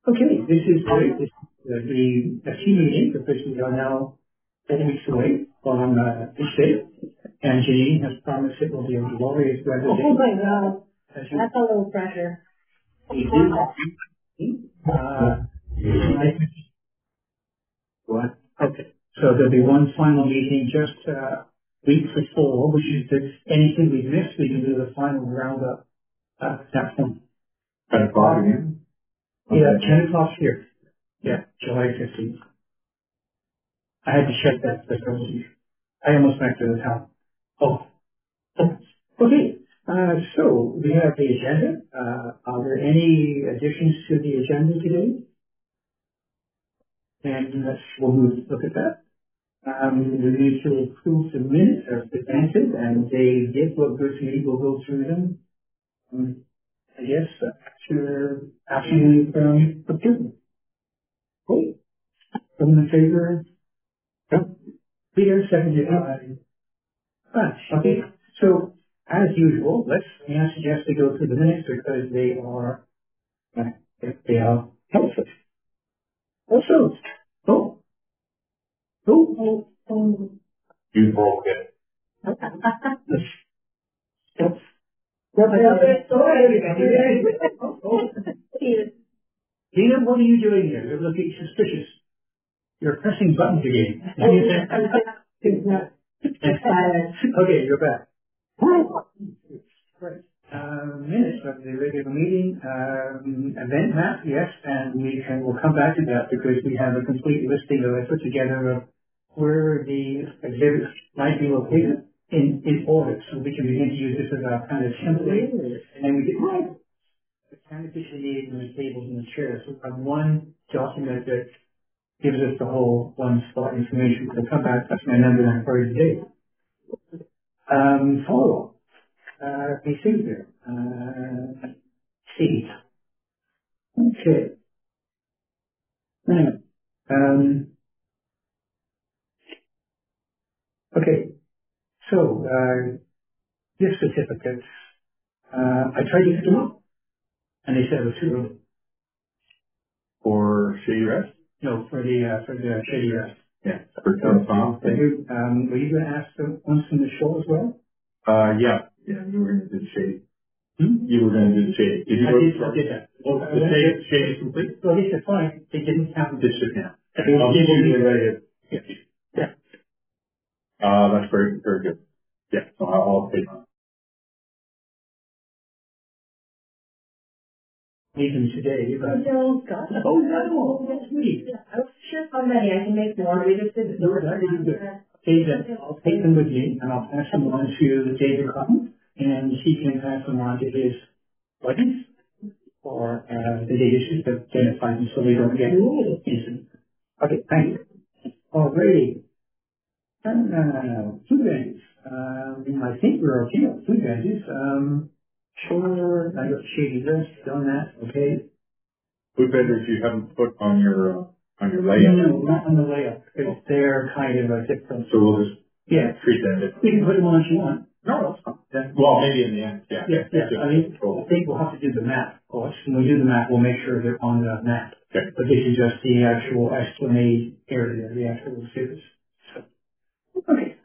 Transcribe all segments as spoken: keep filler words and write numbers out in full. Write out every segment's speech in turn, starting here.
Okay, this is the, this, uh, the, the key meeting because we are now ten weeks away from uh, this date, and Janine has promised it will be a glorious weather day. Oh my God, As you, that's a little pressure. we did, uh, what? Okay, so there'll be one final meeting just uh, week before, which is that anything we missed, we can do the final roundup uh, at that point. Ten o'clock again? Yeah, ten o'clock here. Yeah, July fifteenth. I had to check that because I almost went to the town. Oh, okay. Uh, so we have the agenda. Uh, are there any additions to the agenda today? And let's we'll move look at that. Um, we need to approve the minutes as presented, and they did look good to me. We'll go through them. Um, I guess after after you um, approve them. Cool. From in favor. Yep. Peter seconded. Uh, ah, okay. So as usual, let's may I suggest we go through the minutes because they are uh, they are helpful. Also, oh, oh, oh, oh. You broke it. Yes. Dina, what are you doing here? You're looking suspicious. You're pressing buttons again. Okay, you're back. Great. Uh, minutes of the regular meeting, um, event map, yes, and we can, we'll come back to that because we have a complete listing of it put together of where the exhibits might be located in, in order, so we can begin to use this as our kind of template. And then we get the kind of picture needed in the tables and the chairs. So we have one document that gives us the whole one spot information. We'll come back, that's my number on for today. Um, follow-up. Uh, we see here. Uh, see. Okay. Now, um, okay. So, uh, gift certificates. Uh, I tried to get them up, and they said it was too early. For Shady Rest? No, for the, uh, for the Shady Rest. Yeah. For Tom Tom. Um, were you going to ask them once from the show as well? Uh, yeah. Yeah, you were going to do the Shady. Hmm? You were going to do the Shady. Did you I go did, to I did that. Oh, the Shady, Shady is complete? Well, they said fine. They didn't have This should now. They will I'll be give you the ready. Yeah. Yeah. Uh, that's very, very good. Yeah, so I'll, I'll take on. Even today, you got. No, God. Oh, no, that's me. I was sure how many I can make more. We just didn't. No, that is good. Okay, then I'll take them with me and I'll pass them on to David Cotton and he can pass them on to his buddies or, uh, the data sheet that identify them so they don't get instant. Okay, thank you. Alrighty. Uh, food vendors. Um, I think we're okay on food vendors. Um, sure, I got Shady List, done that, okay. Food vendors you haven't put on your, uh, on your layout. No, not on the layout, because they're kind of a different. So we'll just Yeah. treat them as. You can put them on if you want. No, that's fine. Yeah. Well, maybe in the end, yeah. Yeah, yeah, I mean, I think we'll have to do the map, of course. When we do the map, we'll make sure they're on the map. Okay. But this is just the actual Esplanade area, the actual cities. So, okay.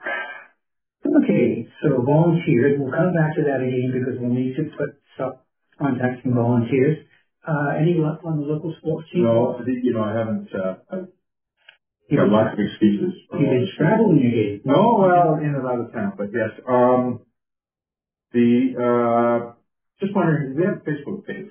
Okay, so volunteers, we'll come back to that again because we'll need to put some contacts from volunteers. Uh, any luck on the local sports team? No, I think, you know, I haven't, uh, I've You've got been, lots of excuses. you've been traveling again. No, well, in and out of town, but yes, um, the, uh, just wondering, do we have a Facebook page?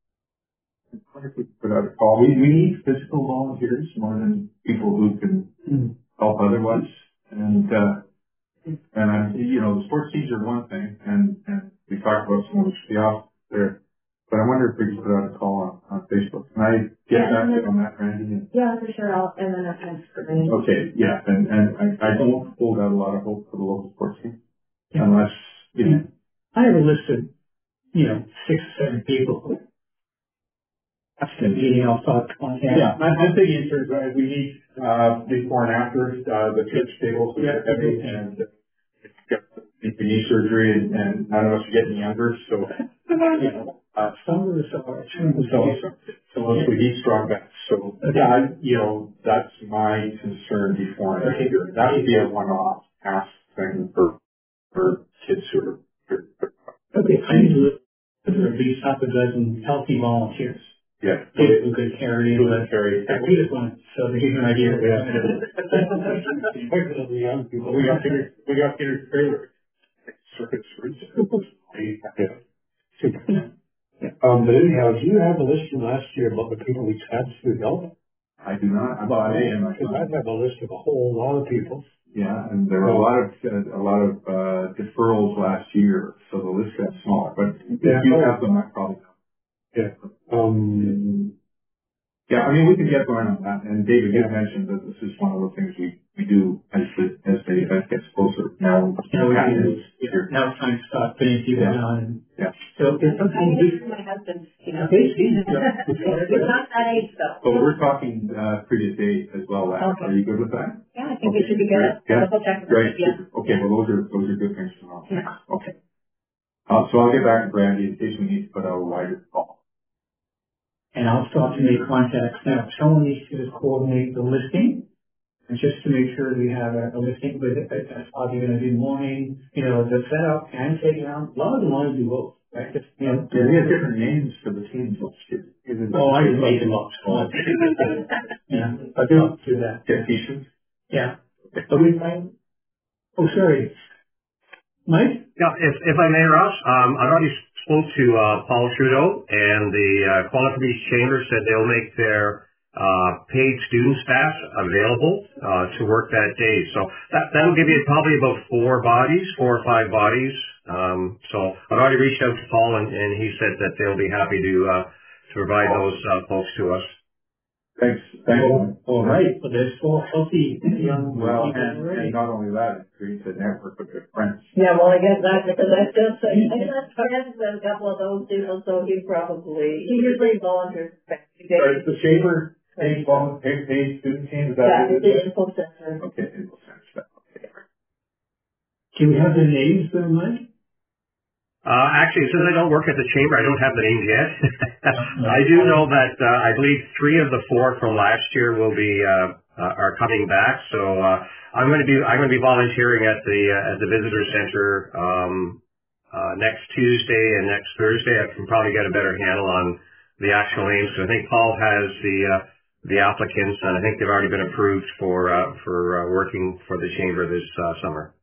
I wonder if we could put out a call. We, we need physical volunteers more than people who can Mm. help otherwise. And, uh, and I, you know, the sports teams are one thing, and, and we talked about some of the off there. But I wonder if we could put out a call on, on Facebook. Can I get Yeah, back and on that, Randy? Yeah, for sure. I'll, and then I'll kind of screen. Okay, yeah, and, and I, I don't hold out a lot of hope for the local sports team Yeah. unless, you know. I have a list of, you know, six or seven people. That's the meeting I'll talk on. Yeah, I, I'm thinking in terms of, we need, uh, before and after, uh, the pitch tables, Yeah. everything, and it's got the knee surgery, and, and none of us are getting younger, so, you know, Uh, some of us are, some of us so, are. so if we he's strong back. So that, you know, that's my concern before I hear. That would be a one-off task thing for, for kids who are. Okay, I need to look at at least half a dozen healthy volunteers. Yeah. Kids who could carry. Who could carry. Yeah, we just want, so to give you an idea. Yeah. We got Peter, we got Peter Taylor. Circuit streets. Yeah. Um, but anyhow, do you have a list from last year about the people we had to help? I do not. Well, I am. Because I have a list of a whole lot of people. Yeah, and there were a lot of uh, a lot of uh, deferrals last year, so the list got smaller. But Yeah. if you have them, I probably know. Yeah. Um. Yeah, I mean, we can get going on that. And David did mention that this is one of the things we, we do as the as the event gets closer. Now, Now we yeah, can, yeah, now it's time to start putting people Yeah. on. Yeah. So there's something we, My husband's, you know, okay, see, he's not that age though. But we're talking uh, previous days as well. Larry. Okay. Are you good with that? Yeah, I think Okay, we should be great. good. Yeah. Double check. Great. Yeah. Okay, well, those are those are good things to know. Yeah. Okay. Uh, so I'll get back to Brandy in case we need to put out a wider call. and I'll start to make contacts. Now, someone needs to just coordinate the listing, and just to make sure we have a, a listing, but that- that's probably going to do morning, you know, the setup and take down. A lot of them want to do both, right? Just, you know, Yeah, we have different names for the teams last year. oh, I just made them up. So. Yeah, but don't do that. Get t-shirts? Yeah. But we might, oh, sorry. Mike? Yeah, if, if I may, Ross, um, I've already spoke to uh, Paul Trudeau, and the uh, Qualities Chamber said they'll make their uh, paid student staff available uh, to work that day. So that, that'll give you probably about four bodies, four or five bodies. Um, so I've already reached out to Paul, and, and he said that they'll be happy to uh, to provide those uh, folks to us. Thanks. Thanks. Oh, all right. But there's four healthy young Well, people and, already. and not only that, it creates a network of good friends. Yeah, well, I guess that's because I still say, I got friends with a couple of those people, so he probably, he usually volunteers. Sorry, the chamber, paid, vol- paid, paid student team, is that Yeah, what it's it is? the info center. Okay, info center stuff. Okay. Can we have the names there, Mike? Uh, actually, since I don't work at the chamber, I don't have the names yet. I do know that uh, I believe three of the four from last year will be uh, uh, are coming back. So uh, I'm going to be I'm going to be volunteering at the uh, at the visitor center um, uh, next Tuesday and next Thursday. I can probably get a better handle on the actual names. So I think Paul has the uh, the applicants, and I think they've already been approved for uh, for uh, working for the chamber this uh, summer.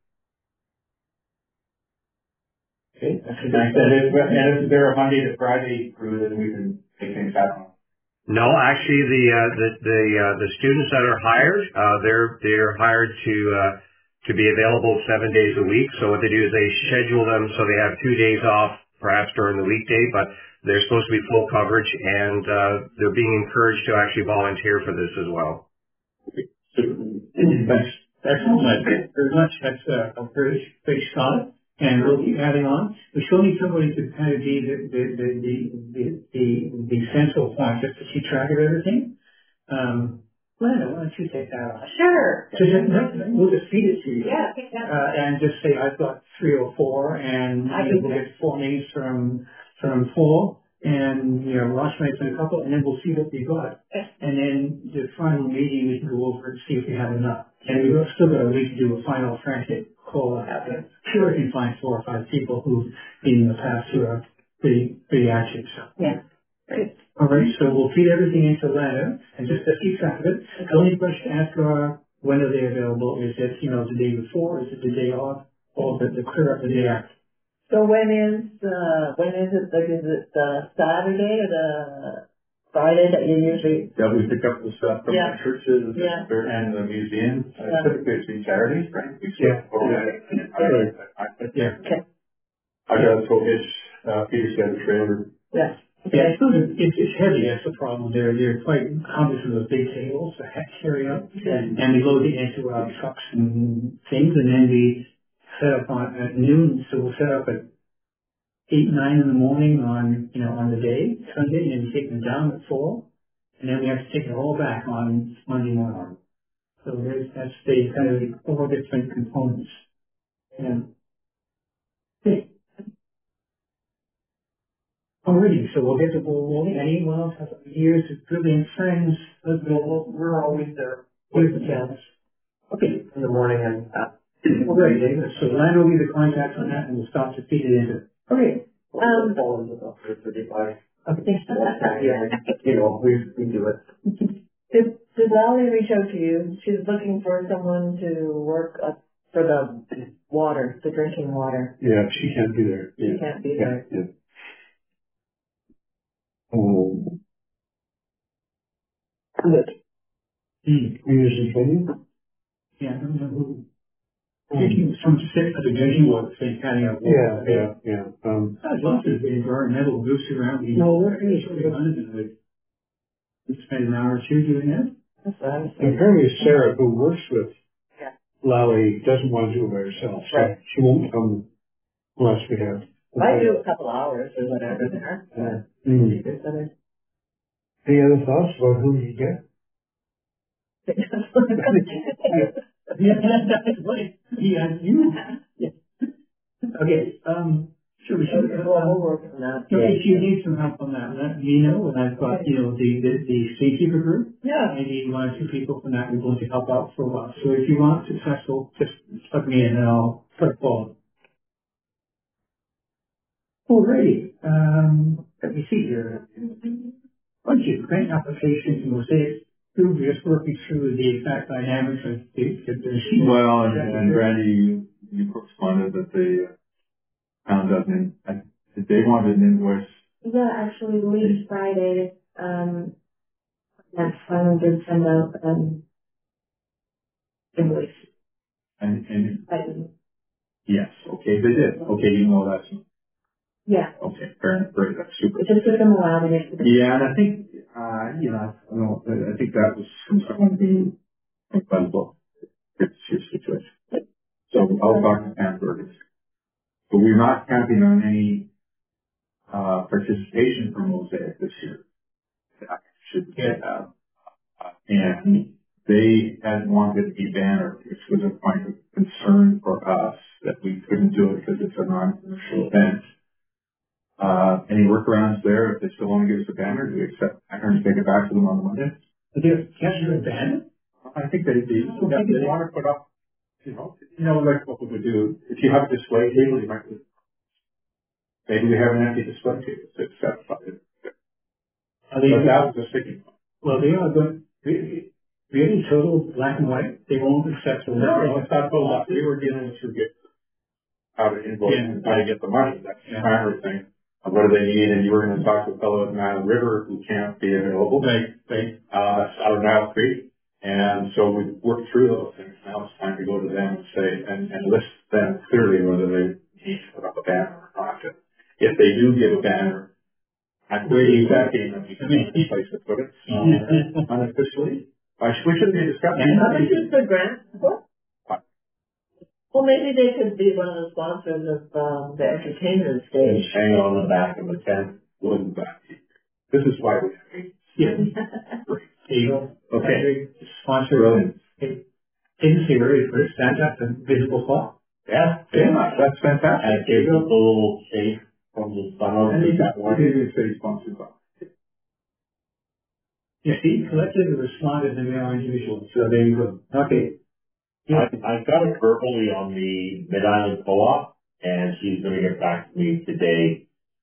Okay, that's a Thanks. good. And is, and is there a Monday to Friday crew that we can take things happen? No, actually, the uh, the the uh, the students that are hired, uh, they're they're hired to uh, to be available seven days a week. So what they do is they schedule them so they have two days off, perhaps during the weekday, but they're supposed to be full coverage, and uh, they're being encouraged to actually volunteer for this as well. Thanks. Excellent, Mike. Thank you very much. That's uh, a very big start, and we'll keep adding on. We still need somebody to kind of be the the the the the, the, the central point, just to keep track of everything. Um, Lana, why don't you take that on? Sure. So just, no, we'll just feed it to you. Yeah, take that. Uh, and just say I've got three or four, and I you know, can- we'll get four names from from four, and you know, Ross might send a couple, and then we'll see what we got. Okay. And then the final meeting, we can go over and see if we have enough. And we've still got a week to do a final frantic call out. Sure, we can find four or five people who've been in the past who are pretty pretty active. So. Yeah. Great. All right, so we'll feed everything into Lana and just to keep track of it. The only question to ask are, when are they available? Is it, you know, the day before? Is it the day off? Or the, the clear up the day after? So when is, uh, when is it, like, is it the Saturday or the Friday that you usually, Yeah, we pick up the stuff from Yeah. the churches Yeah. and the museums. Uh, Yeah. Typically it's been Saturdays, right? We Yeah. sort of go there. I, I, I, Yeah. okay, I got to hitch, uh, Peter's got a trailer. yeah. Yeah, it's, it's, it's heavy, that's the problem. They're, they're quite cumbersome, those big tables that have to carry up. Yeah. And we load it into our trucks and things, and then we set up on, at noon, so we'll set up at eight, nine in the morning on, you know, on the day, Sunday, and then we take them down at four, and then we have to take it all back on Monday morning. So there's, that's the kind of the four different components. Yeah. Okay. Alrighty, so we'll get the ball rolling. Anyone else have ideas of brilliant friends? We're always there. Here's the chance. Okay. In the morning and, uh, all right, David. So Land will be the contact on that and we'll start to feed it into. Okay. Um, Okay. Yeah, you know, we, we do it. did, did Lally reach out to you? She's looking for someone to work up for the water, the drinking water. Yeah, she can't be there. She Yeah. can't be Yeah, there. yeah. Um, Good. Hmm. Community training? Yeah, I don't know who. Taking some sick for the drinking water, saying kind of. Yeah, yeah, yeah. Um, I'd love to be environmental groups around. You know, what is really fun to do? We spend an hour or two doing that. That's what I'm saying. apparently Sarah, who works with Yeah. Lally, doesn't want to do it by herself, so Right. she won't come unless we have. I do a couple hours or whatever there. Yeah. Mm. There's other- Any other thoughts about who you get? Yeah, that's right. Yeah, you. Yeah. Okay, um, sure, we should, Well, we'll um, work on that. so if you need some help on that, let me know, and I've got, you know, the, the, the Seakeeper group. Yeah. Maybe one or two people from that we're going to help out for a while. So if you want successful, just plug me in and I'll put it forward. Alrighty, um, let me see here. Budget, grant applications, and we'll say, we're just working through the exact dynamics of the, the, the sheet. Well, and, and Randy, you, you corresponded that the town doesn't, I- they wanted an invoice. Yeah, actually, late Friday, um, next time did send out, um, invoice. And, and, But, yes, okay, they did. Okay, you know that's, yeah, okay, fair enough, great, that's super. it just took them a while to get to the. Yeah, and I think, uh, you know, I don't know, I I think that was from someone who, incredible, it's his situation. So I'll talk to Pam Burgess. But we're not counting on any, uh, participation from Mosaic this year. That should get, uh, and they had wanted to be bannered, which was a point of concern for us that we couldn't do it because it's a non-commercial event. Uh, any workarounds there? If they still want to give us a banner, do we accept banner and take it back to them on Monday? But they can't do a banner? I think they do. Yeah, they want to put up, you know, you know, like what we would do. If you have a display table, you might, maybe we have an empty display table to accept. But Are they, that was a sticking point. well, they are good, really, really total black and white, they won't accept the. No, it's not so much. We were dealing with get how to invoice and how to get the money. That's the primary thing. Uh, What do they need? And you were going to talk to a fellow at Nile River who can't be available. Right, right. Uh, out of Nile Creek. And so we worked through those things. Now it's time to go to them and say, and, and list them clearly whether they need to put up a banner or not. If they do give a banner, I'm really thinking that we can have a place to put it, uh, unofficially. I sh- we shouldn't be discussing. How much is the grant for? What? Well, maybe they could be one of the sponsors of, um, the entertainment stage. Hang on the back of the tent, wooden back. This is why we have eight. Yeah. There you go. Okay. Sponsor. Brilliant. Didn't see very first, stand up and visible spot. Yeah, yeah, that's fantastic. And keep it a little safe from the sun. And they got one of the city sponsors on. You see, collectively responded to more unusual, so there you go. Okay. I, I got it verbally on the Mid-Island Co-op, and she's gonna get back to me today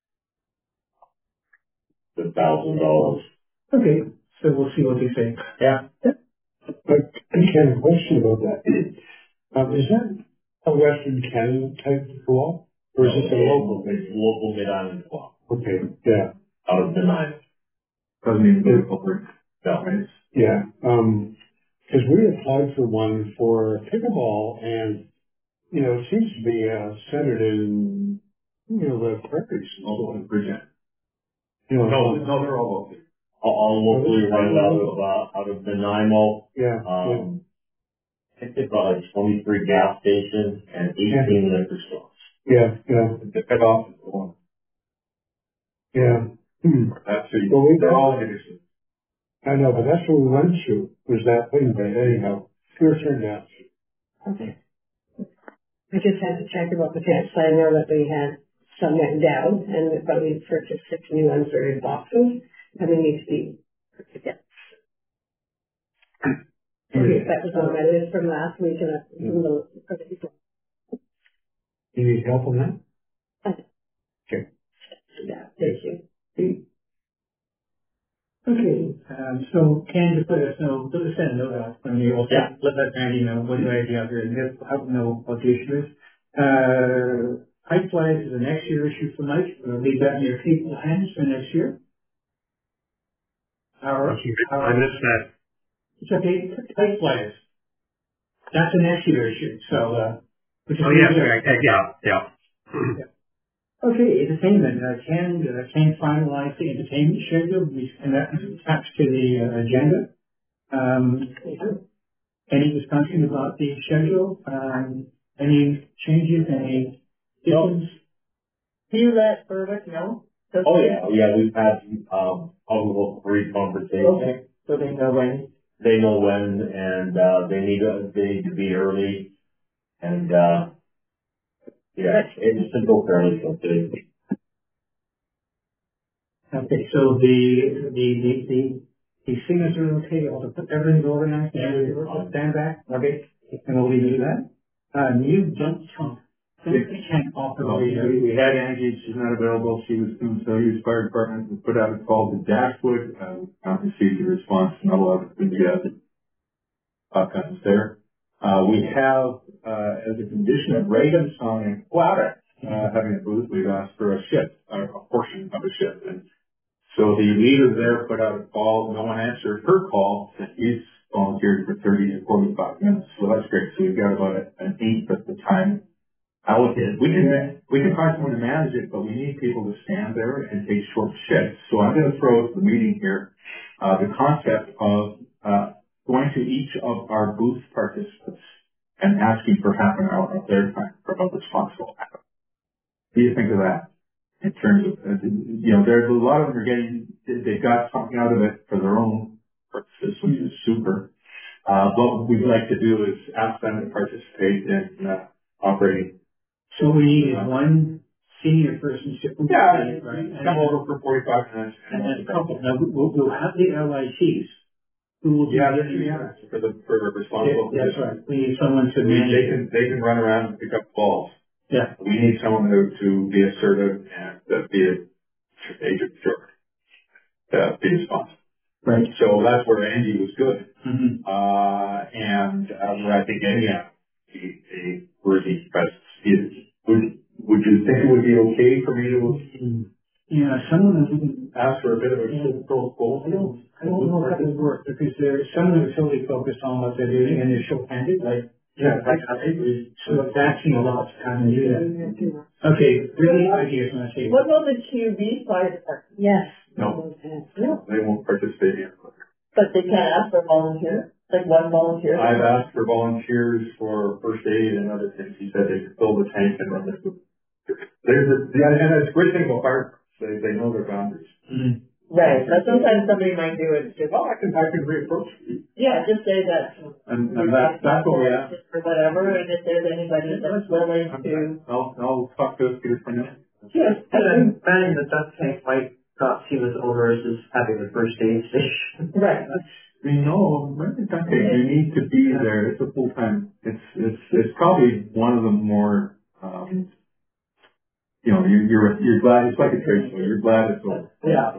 with thousand dollars. Okay, so we'll see what they say. Yeah. But I have a question about that. Um, is that a Western Canada type co-op? Or is it a local? It's local Mid-Island Co-op, Okay, yeah, out of Mid Island. Doesn't even go to public. No. Right? yeah. Um, cause we applied for one for pickleball and, you know, it seems to be, uh, centered in, you know, the prairies. All over Virginia. You know, No, no, they're all local. All, all locally run out of, uh, out of Nanaimo. yeah, yeah, Um, I think they've got like twenty-three gas stations and eighteen liquor stores. yeah, yeah, The head office is the one. yeah. Hmm. That's the, Well, we- they're all interested. I know, but that's what we went to, was that thing, but anyhow, sure turned out. Okay. I just had to check about the test, I know that we had some went down, and but we purchased six new unsorted boxes, and they need to be put together. Okay, that was on my list from last week, and that's from the, for the people. You need help on that? Okay. Yeah, thank you. Okay, um, so Ken, just let us know, let us send a note out when you also, Yeah. let that Randy know what the idea out there, and just have know what the issue is. Uh, height flags is a next year issue for Mike, we'll leave that in your capable hands for next year. Our, I our, missed that. it's okay, height flags. That's a next year issue, so, uh. we just Oh, leave yes, it there. right, uh, yeah, yeah. Okay, entertainment, uh, Ken, uh, Ken finalized the entertainment schedule, we, and that is attached to the uh, agenda. Um, any discussion about the schedule? Um, any changes, any additions? Do you let Berwick know? So Oh, yeah, yeah, we've had, um, almost three conversations. Okay, so they know when. They know when, and, uh, they need to, they need to be early, and, uh, yeah, it's simple, fairly simple. Okay, so the, the, the, the, the singers are okay, all the, everything's organized, and we'll stand back, okay, and we'll leave it at that. Uh, new dump trunk, dump tank operator. We, we had Angie, she's not available, she was doing so use fire department, we put out a call to Dashwood, uh, not received a response, not a lot of enthusiasm. Outcomes there. Uh, we have, uh, as a condition of Reagan song and Quadra, uh, having a booth, we've asked for a shift, or a portion of a shift. And so the leader there put out a call, no one answered her call, and he's volunteered for thirty to forty-five minutes, so that's great. So we've got about an eighth of the time allocated. We can, we can find someone to manage it, but we need people to stand there and take short shifts. So I'm going to throw to the meeting here, uh, the concept of, uh, going to each of our booth participants and asking for half an hour of their time for a responsible hour. What do you think of that? In terms of, uh, you know, there's a lot of them are getting, they got something out of it for their own purposes, which is super. Uh, what we'd like to do is ask them to participate in, uh, operating. So we need one senior person to. Yeah, right? Come over for forty-five minutes. And then a couple, now we'll, we'll have the L I Ts. Who will do Yeah, the there should be others for the, for the responsible. Yeah, that's right. We need someone to They manage. they can, they can run around and pick up balls. Yeah. We need someone to, to be assertive and uh, be a agent sure, uh, be responsive. Right. So that's where Andy was good. Mm-hmm. Uh, and, uh, where I think any, uh, a, a worthy presence is. Would, would you think it would be okay for me to Yeah, someone who, ask for a bit of a full goal? I don't, I don't know if that would work because there's some that are totally focused on what they're doing and they're short-handed, like, yeah, I, I agree. So it's asking a lot to kind of do that. Okay, really ideas on the table. What about the Q B fire department? Yes. No, No, they won't participate in it. but they can't ask for volunteer, like one volunteer. I've asked for volunteers for first aid and other things. He said they could fill the tank and run the food. There's a, yeah, and that's a great thing about fire. They, they know their boundaries. Mm-hmm. Right, but sometimes somebody might do it just, Well, I can, I can reapproach you. yeah, just say that. And, and that, that's what we ask. Or whatever, and if there's anybody that's willing to. I'll, I'll talk to Peter for now. Yes. And I'm planning the duck tank might not seem as onerous as having a first aid station. Right. We know, when it's okay, you need to be there. It's a full time. It's, it's, it's probably one of the more, um, you know, you're, you're, you're glad, it's like a trade show. You're glad it's over. Yeah.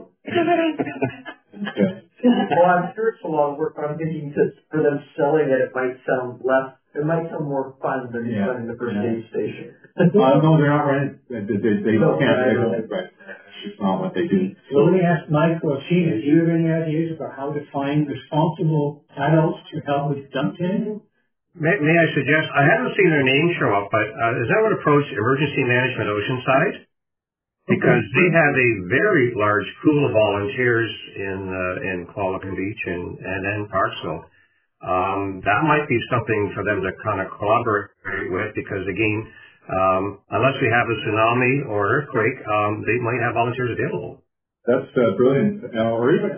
Okay. Well, I'm sure it's a lot of work, but I'm thinking that for them selling it, it might sound less, it might sound more fun than Yeah. running the first aid station. Uh, no, they're not running. They, they, they No, can't. They right, don't. right. Right. It's just not what they do. So let me ask Mike or Sheena, do you have any ideas about how to find responsible adults to help with dump tank? May, may I suggest, I haven't seen their name show up, but uh, is that what approach Emergency Management Oceanside? Because they have a very large pool of volunteers in uh, in Qualicum Beach and, and in Parksville. Um, that might be something for them to kind of collaborate with because, again, um, unless we have a tsunami or earthquake, um, they might have volunteers available. That's uh, brilliant. Uh, or even,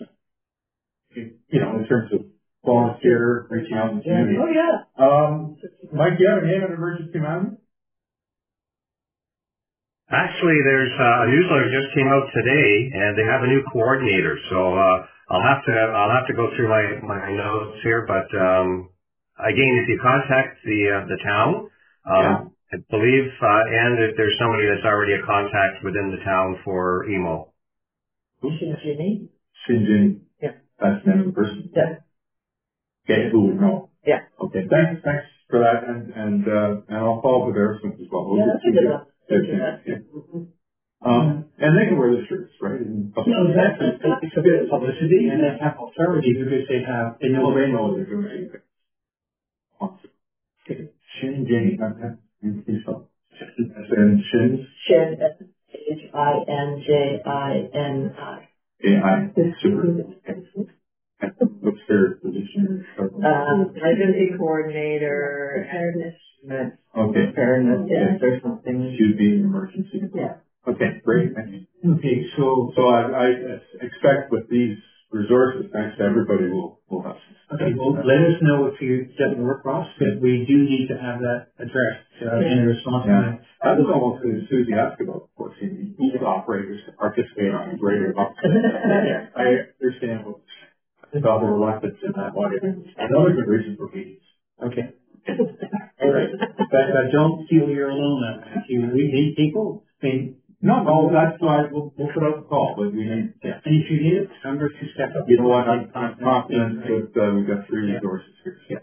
you know, in terms of volunteer reaching out in the community. Oh, yeah. Um, Mike, do you have a name of emergency management? Actually, there's uh, a newsletter just came out today, and they have a new coordinator. So uh, I'll have to I'll have to go through my my notes here. But um, again, if you contact the uh, the town, um, Yeah. I believe, uh, and if there's somebody that's already a contact within the town for E M O. Who's Ginny? Shinjin. Yeah. That's the name of the person. Yeah. Okay, who would know? Yeah. Okay, thanks, thanks for that, and, and, uh, and I'll follow with Aerosmith as well. We'll Yeah, get that's a to good you. one. Yeah, yeah. Um, and they can wear the shirts, right? in public. No, exactly. It's a bit of publicity and they have authority because they have, they know Oh, they they know what they're doing. Awesome. Okay, Shin Jin, not that, you please help. And Shin's, Shin, H I N J I N I. A I, super. What's their position? Um, identity coordinator. Preparedness. Okay. Preparedness, yeah, there's something. Should be an emergency. Yeah. Okay, great, thank you. Okay, so, So I, I expect with these resources, thanks to everybody, we'll, we'll have some. okay, well, let us know if you doesn't work for us, but we do need to have that addressed, uh, in a response Yeah. time. I was almost enthusiastic about forcing these operators to participate on a greater level. I understand what the reluctance in that way. Another good reason for meetings. Okay. All right. But, but don't feel you're alone on that. You, we need people. I mean, No, no, that's why we'll, we'll put out the call, but we need, yeah. And if you need it, number to step up. you know what, I'm, I'm confident that, uh, we've got three resources here. Yeah.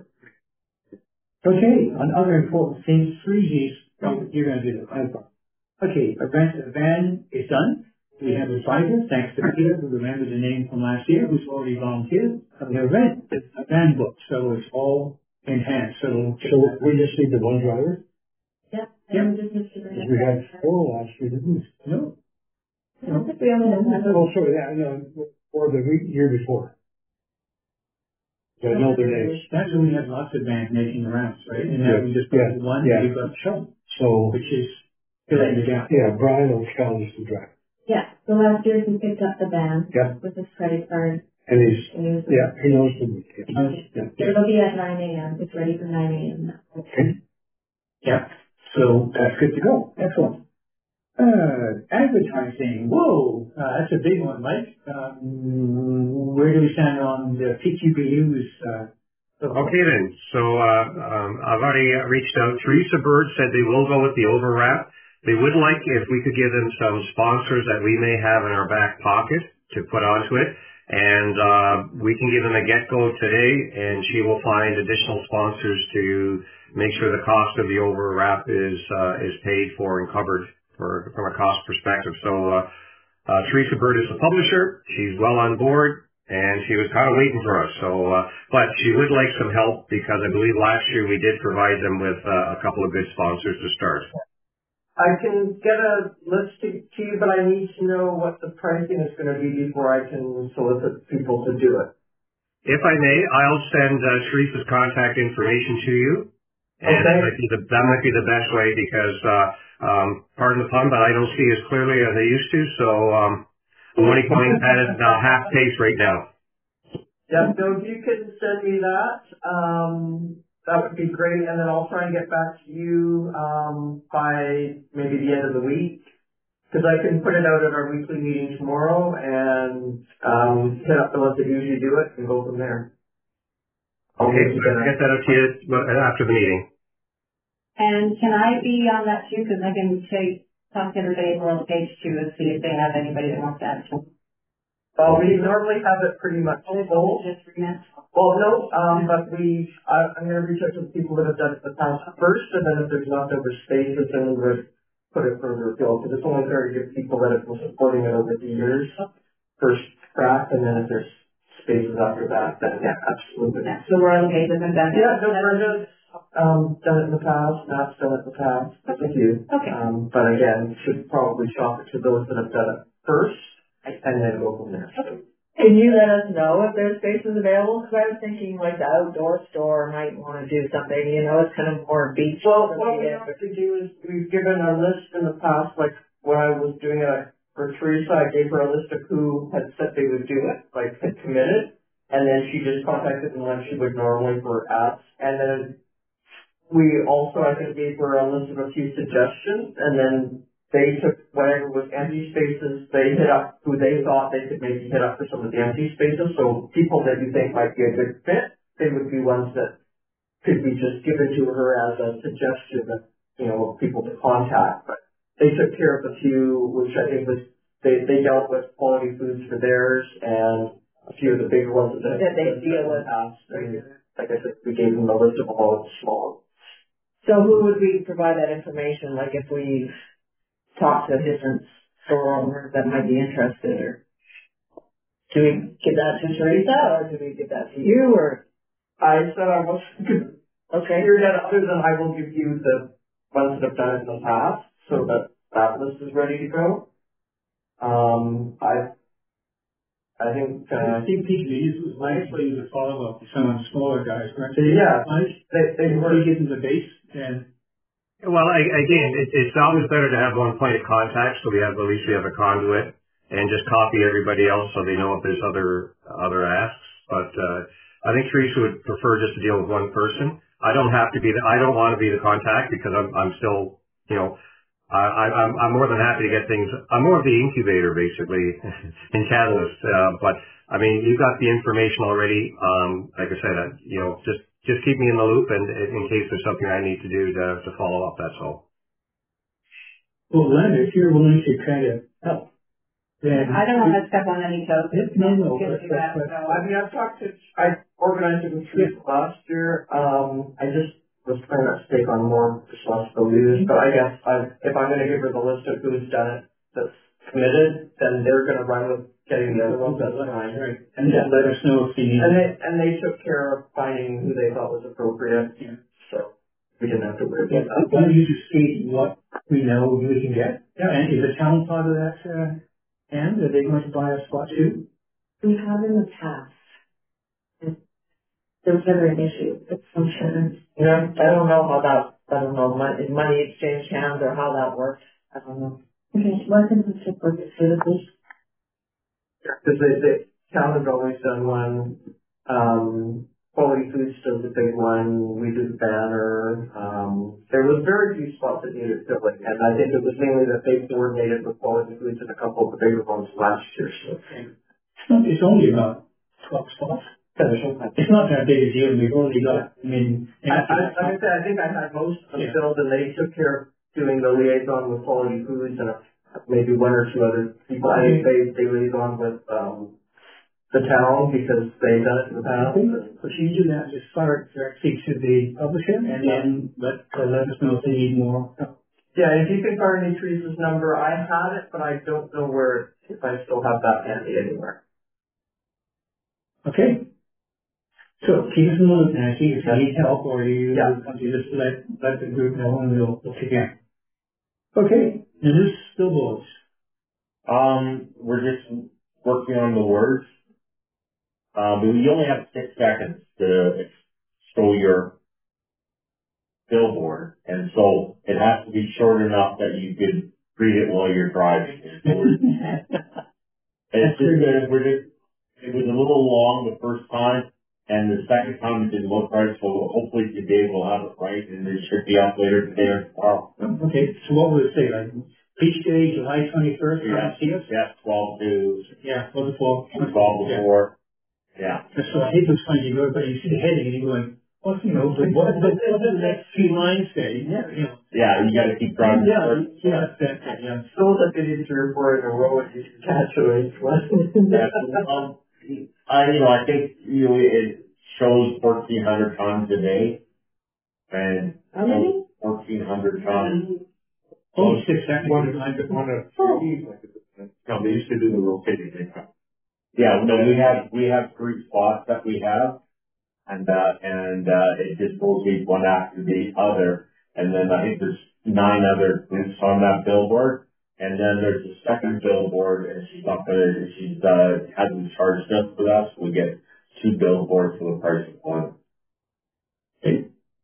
Okay, on other important things, three Gs, you're gonna do that. No problem. Okay, a rent a van is done. We have a driver, thanks to Peter, who remembered the name from last year, who's already volunteered. And we have rent, a van book, so it's all in hand, so. So we just need the one driver? Yeah. Yeah. And just Mister Because we had four last year, didn't we? No, I don't think we only have one. Oh, sorry, yeah, no, or the week, year before. I know their names. that's when we had lots of vans making the rounds, right? And now we just put Yeah, one, yeah. we've got shown, So, which is filling the gap. yeah, Brian will challenge the driver. Yeah, so last year he picked up the van Yeah. with his credit card. And he's, And he was yeah, he knows the route. Yeah. Yeah. It'll be at nine AM. It's ready for nine AM now. Okay. Yeah, so that's good to go. Excellent. Uh, advertising. Whoa, uh, that's a big one, Mike. Um, where do we stand on the P Q B Us? Uh, Okay then, so uh, um, I've already uh, reached out. Teresa Bird said they will go with the overwrap. They would like if we could give them some sponsors that we may have in our back pocket to put onto it. And uh, we can give them a get-go today, and she will find additional sponsors to make sure the cost of the overwrap is uh, is paid for and covered for from a cost perspective. So uh, uh, Teresa Bird is the publisher. She's well on board, and she was kind of waiting for us. So, uh, but she would like some help because I believe last year we did provide them with uh, a couple of good sponsors to start. I can get a list to, to you, but I need to know what the pricing is going to be before I can solicit people to do it. If I may, I'll send uh, Teresa's contact information to you. And Okay. that might be the, that might be the best way because, uh, um, pardon the pun, but I don't see as clearly as I used to. So, um, I'm only going at it uh, half pace right now. Yeah, so if you can send me that, um, that would be great, and then I'll try and get back to you, um, by maybe the end of the week. Cause I can put it out at our weekly meeting tomorrow and, um, hit up the ones that usually do it and go from there. Okay, so I'll get that up to you after the meeting. And can I be on that too? Because I can take, talk to everybody on the page too and see if they have anybody that wants to add to. Well, we normally have it pretty much full. Just for minutes. Well, no, um, but we, I, I'm gonna reach out to the people that have done it in the past first, and then if there's leftover spaces, then we'll put it further afield, because it's only fair to give people that have been supporting it over the years first crack, and then if there's spaces after that, then yeah, absolutely. Yeah, so we're okay with them done. Yeah, no, Brenda's, um, done it in the past, Matt's done it in the past, thank you. Okay. Um, but again, should probably shop it to those that have done it first, and then go from there. Can you let us know if there's spaces available? Cause I was thinking like the outdoor store might wanna do something, you know, it's kind of more beach. Well, what we have to do is, we've given a list in the past, like, when I was doing it for Teresa, I gave her a list of who had said they would do it, like, had committed, and then she just contacted them like she would normally for ads, and then we also, I think, gave her a list of a few suggestions, and then they took whatever was empty spaces, they hit up who they thought they could maybe hit up for some of the empty spaces. So people that you think might be a good fit, they would be ones that could be just given to her as a suggestion of, you know, people to contact. But they took care of a few, which I think was, they, they dealt with Quality Foods for theirs, and a few of the bigger ones that, That they deal with. us. Like I said, we gave them a list of all the small. So who would we provide that information, like if we talk to different store owners that might be interested, or do we give that to Teresa, or do we give that to you, or? I said I wasn't going to Okay. hear that other than I will give you the ones that have done it in the past, so that that list is ready to go. Um, I, I think, uh, I think P G E's was nicely to follow up with some of the smaller guys, right? yeah, they, they They were, were getting the base and Well, I, again, it, it's always better to have one point of contact, so we have, at least we have a conduit, and just copy everybody else so they know if there's other, other asks. But, uh, I think Teresa would prefer just to deal with one person. I don't have to be the, I don't want to be the contact because I'm, I'm still, you know, I, I, I'm, I'm more than happy to get things, I'm more of the incubator basically in Catalyst, uh, but I mean, you've got the information already. Um, like I said, uh, you know, just, just keep me in the loop, and in case there's something I need to do to, to follow up, that's all. well, Len, if you're willing to kind of help, then I don't want to step on any toes. No, no, Get but- to that, but- so. I mean, I've talked to, I organized it with Teresa last year. Um, I just was trying not to take on more responsibilities, but I guess I, if I'm going to give her the list of who's done it that's committed, then they're going to run with getting the other ones. That's fine. Right. And just let us know if you need. And they, and they took care of finding who they thought was appropriate. Yeah. So we didn't have to worry Yeah, about that. why don't you just see what we know we can get? Yeah, and is the town part of that, uh, and are they going to buy a spot too? We have in the past. There was never an issue with some insurance. Yeah, I don't know how that, I don't know, money, money exchange hands or how that works. I don't know. Okay, well, I think we should work it through this. Because the, the town has always done one. Um, Quality Foods does a big one. We do the banner. Um, there was very few spots that needed filling, and I think it was mainly that they coordinated with Quality Foods and a couple of the bigger ones last year. So It's not, it's only about twelve spots. It's not that big a deal, we've already got, I mean. I, I, like I said, I think I had most of them Yeah. filled, and they took care of doing the liaison with Quality Foods and uh, maybe one or two other people. I think they, they liaison with, um, the town because they've done it in the I past. think what you do now is fire directly to the publisher and then let, uh, let us know if they need more. Yeah, if you can find me Teresa's number, I had it, but I don't know where, if I still have that handy anywhere. Okay? So keep us in the loop, Nancy, if you need help or you, Yeah. you just let, let the group know and we'll, we'll kick in. Okay, and this billboards. Um, we're just working on the words. Um, but you only have six seconds to show your billboard, and so it has to be short enough that you can read it while you're driving. It's just that we're just, it was a little long the first time, and the second time it didn't look right, so hopefully today we'll have it right, and it should be up later today or tomorrow. Okay, so what would it say, like, Beach Day, July twenty-first, Yeah. see us? Yeah, twelve to, Yeah, twelve to four. twelve to four, yeah. So I hate those funny, you go, but you see the heading and you're going, well, you know, but what, what, what does the next few lines say? Yeah, you know. Yeah, you gotta keep driving. Yeah, yeah, that's it, yeah. So that they did three or four in a row and you can catch it. Yeah, um, I, you know, I think, you know, it shows fourteen hundred tons a day. And How many? fourteen hundred tons. Oh, six, seven, One, eight, nine, one of three, like, no, they used to do the rotating thing. Yeah, no, we have, we have three spots that we have. And, uh, and, uh, it just goes each one after the other. And then I think there's nine other groups on that billboard. And then there's a second billboard, and she's not gonna, she's, uh, hasn't charged us for that, so we get two billboards for the price of one. Okay.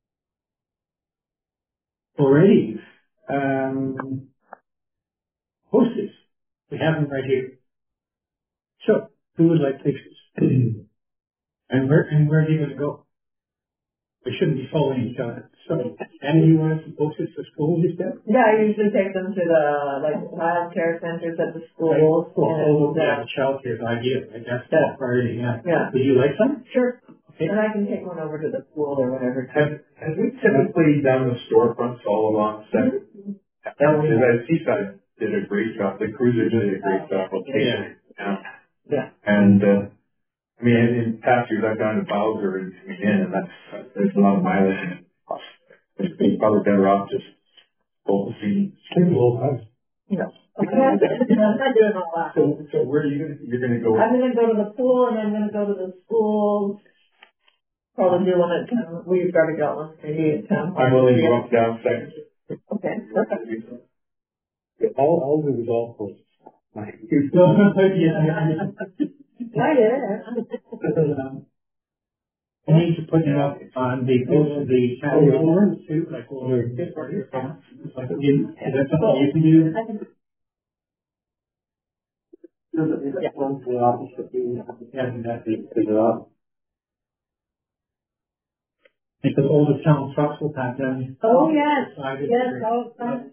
Already, um, posters. We have them right here. So, who would like pictures? And where, and where are you gonna go? They shouldn't be following each other. So, and you want to post it for school, you said? Yeah, I usually take them to the, like, child care centers at the schools. Well, and, oh, yeah, child care is ideal, right? That's the Yeah. priority, yeah. Yeah. Would you like some? Sure. Okay. And I can take one over to the school or whatever. Have, have we typically done the storefronts all along Second? Because I Seaside did a great job, the cruiser did a great job of taking it down. Yeah. And, uh, I mean, in past years I've gone to Bowser and coming in, and that's, there's a lot of mileage and cost. It's probably better off just focusing. No. I'm not doing all that. So, so where are you gonna, you're gonna go? I'm gonna go to the pool and I'm gonna go to the schools. Probably do one at town. We've already got one, maybe at town. I'm willing to go up down Second. Okay, perfect. All, all the golf courses. Yeah. Right there. I need to put it up on the, the county forums too, like, well, this part of your phone. Like, you, is that something you can do? Yeah. Yeah, that's it, figure out. Because all the town trucks will pack them. Oh, yes, Decided yes, to- all the time.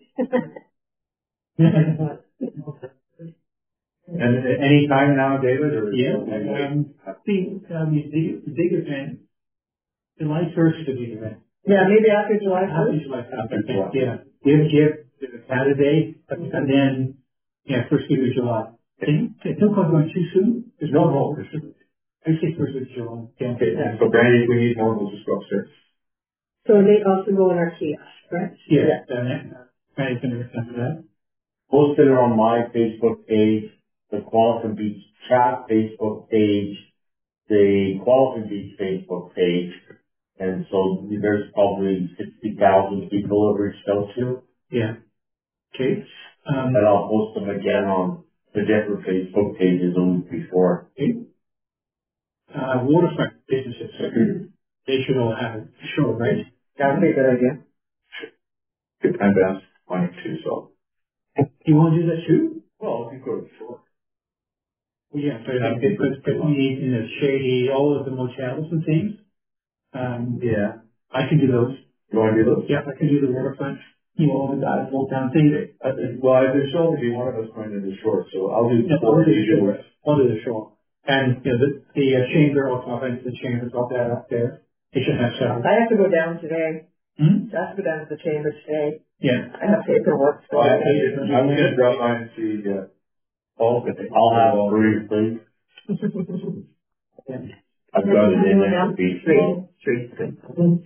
And at any time now, David, or? Yeah, um, I think, um, the, the big event, July first is the big event. Yeah, maybe after July Happy first. July, after, yeah, give, give, the Saturday, and then, yeah, first week of July. And it don't quite going too soon, there's no more, I say first week of July, yeah. Okay, so Brandy, if we need more, we'll just go upstairs. So they also go in our kiosk, right? Yeah, done it, Randy's gonna return to that. Posted it on my Facebook page, the Qualicum Beach chat Facebook page, the Qualicum Beach Facebook page. And so there's probably sixty thousand people have reached out to. Yeah. Okay, um, And I'll post them again on the different Facebook pages a week before. uh, waterfront businesses, they should all have it, sure, right? That would be a good idea. Good time to ask money too, so. You wanna do that too? Well, if you go to the floor. Well, yeah, but I think because, because we need, in the shady, all of the motels and things, um, Yeah. I can do those. You wanna do those? Yeah, I can do the waterfront, you know, all the guys, all down thing. I think, well, there's only be one of us going to the shore, so I'll do Yeah, the I'll floor, do you the do the shore. rest. I'll do the shore. And, you know, the, the uh, chamber, I'll talk into the chamber, drop that up there. They should have several. I have to go down today. Hmm? I have to go down to the chamber today. Yeah. I have paperwork. Well, I think I'm gonna drop by and see, uh, Paul, but I'll have three, please. I've got it in there to be. Three, three.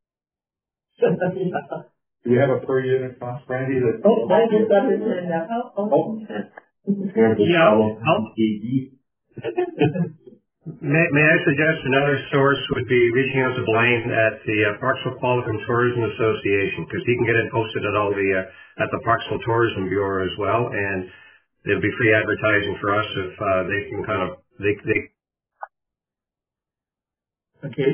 do we have a per unit cost, Brandy, that? Oh, I just got his hand up. Oh, Oh. Here's the Yeah, fellow. I'll- May, may I suggest another source would be reaching out to Blaine at the uh, Parksville Qualicum Tourism Association, because he can get it posted at all the, uh, at the Parksville Tourism Bureau as well, and it'll be free advertising for us if, uh, they can kind of, they, they. Okay.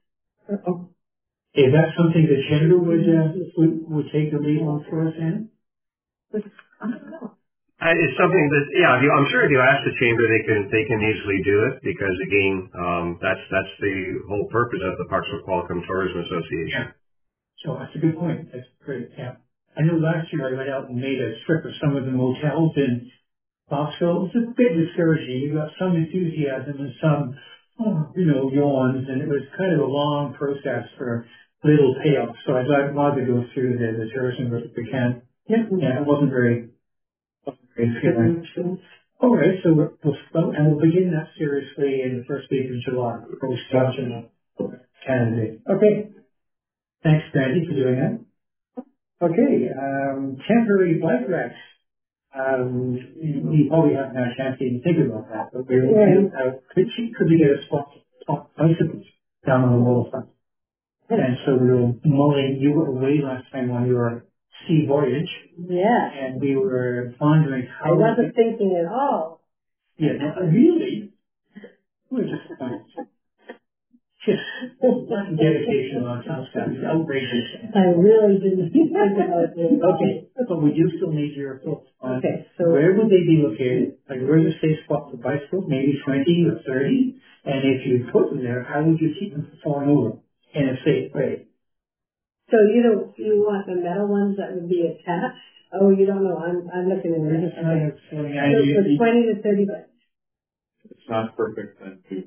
Is that something the chamber would, uh, would, would take the lead on for us, Ann? I don't know. Uh, It's something that, yeah, if you, I'm sure if you ask the chamber, they can, they can easily do it, because again, um, that's, that's the whole purpose of the Parksville Qualicum Tourism Association. So that's a good point. That's great, yeah. I know last year I went out and made a trip of some of the motels in Foxville. It's a bit discouraging. You got some enthusiasm and some, oh, you know, yawns, and it was kind of a long process for little payoff. So I'd like rather go through the, the tourism route if we can. Yeah, yeah, it wasn't very, wasn't very feeling. All right, so we'll, we'll start, and we'll begin that seriously in the first week of July. We'll start in candidate. Okay. Thanks, Brandy, for doing that. Okay, um, temporary bike racks. Um, you, you probably haven't had a chance to even think about that, but we're, uh, could she, could we get a spot, spot bicycles down on the waterfront? And so we were mulling, you were away last time on your sea voyage, Yeah. and we were pondering I how. wasn't thinking at all. Yeah, no, really? We're just, uh, just dedication on top stuff, it's outrageous. I really didn't think about it. Okay, but we do still need your thoughts on Okay, so where would they be located? Like, where's a safe spot for bicycles? Maybe twenty or thirty? And if you put them there, how would you keep them from falling over? in a safe way. So you don't, you want the metal ones that would be attached? Oh, you don't know, I'm, I'm looking at this. And So you- for twenty to thirty bucks. It's not perfect then too.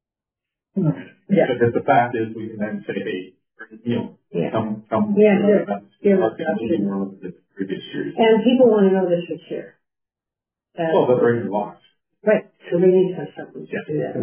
Yeah. But the fact is, we can then say, hey, you know, Yeah. come, come. Yeah, sure. Yeah. The previous years. And people want to know this is here. Uh, Well, they're bringing lots. Right, so they need to have something to Yeah. do that.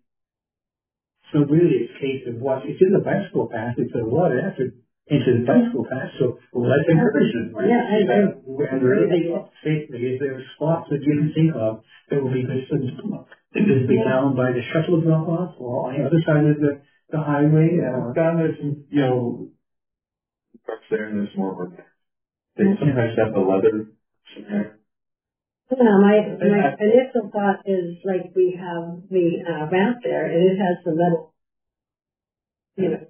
So really, it's a case of what, it's in the bicycle path, it's a lot of effort into the bicycle path, so let's encourage them. right? Yeah, I agree. And really, safely, if there are spots that you can think of, that will be good for them to come up. It could be down by the shuttle drop off, or on the other side of the, the highway, uh, Down there's some, you know, parts there and there's more work. They sometimes have the leather somewhere. Yeah, my, my initial thought is like we have the uh, ramp there and it has the metal, you know,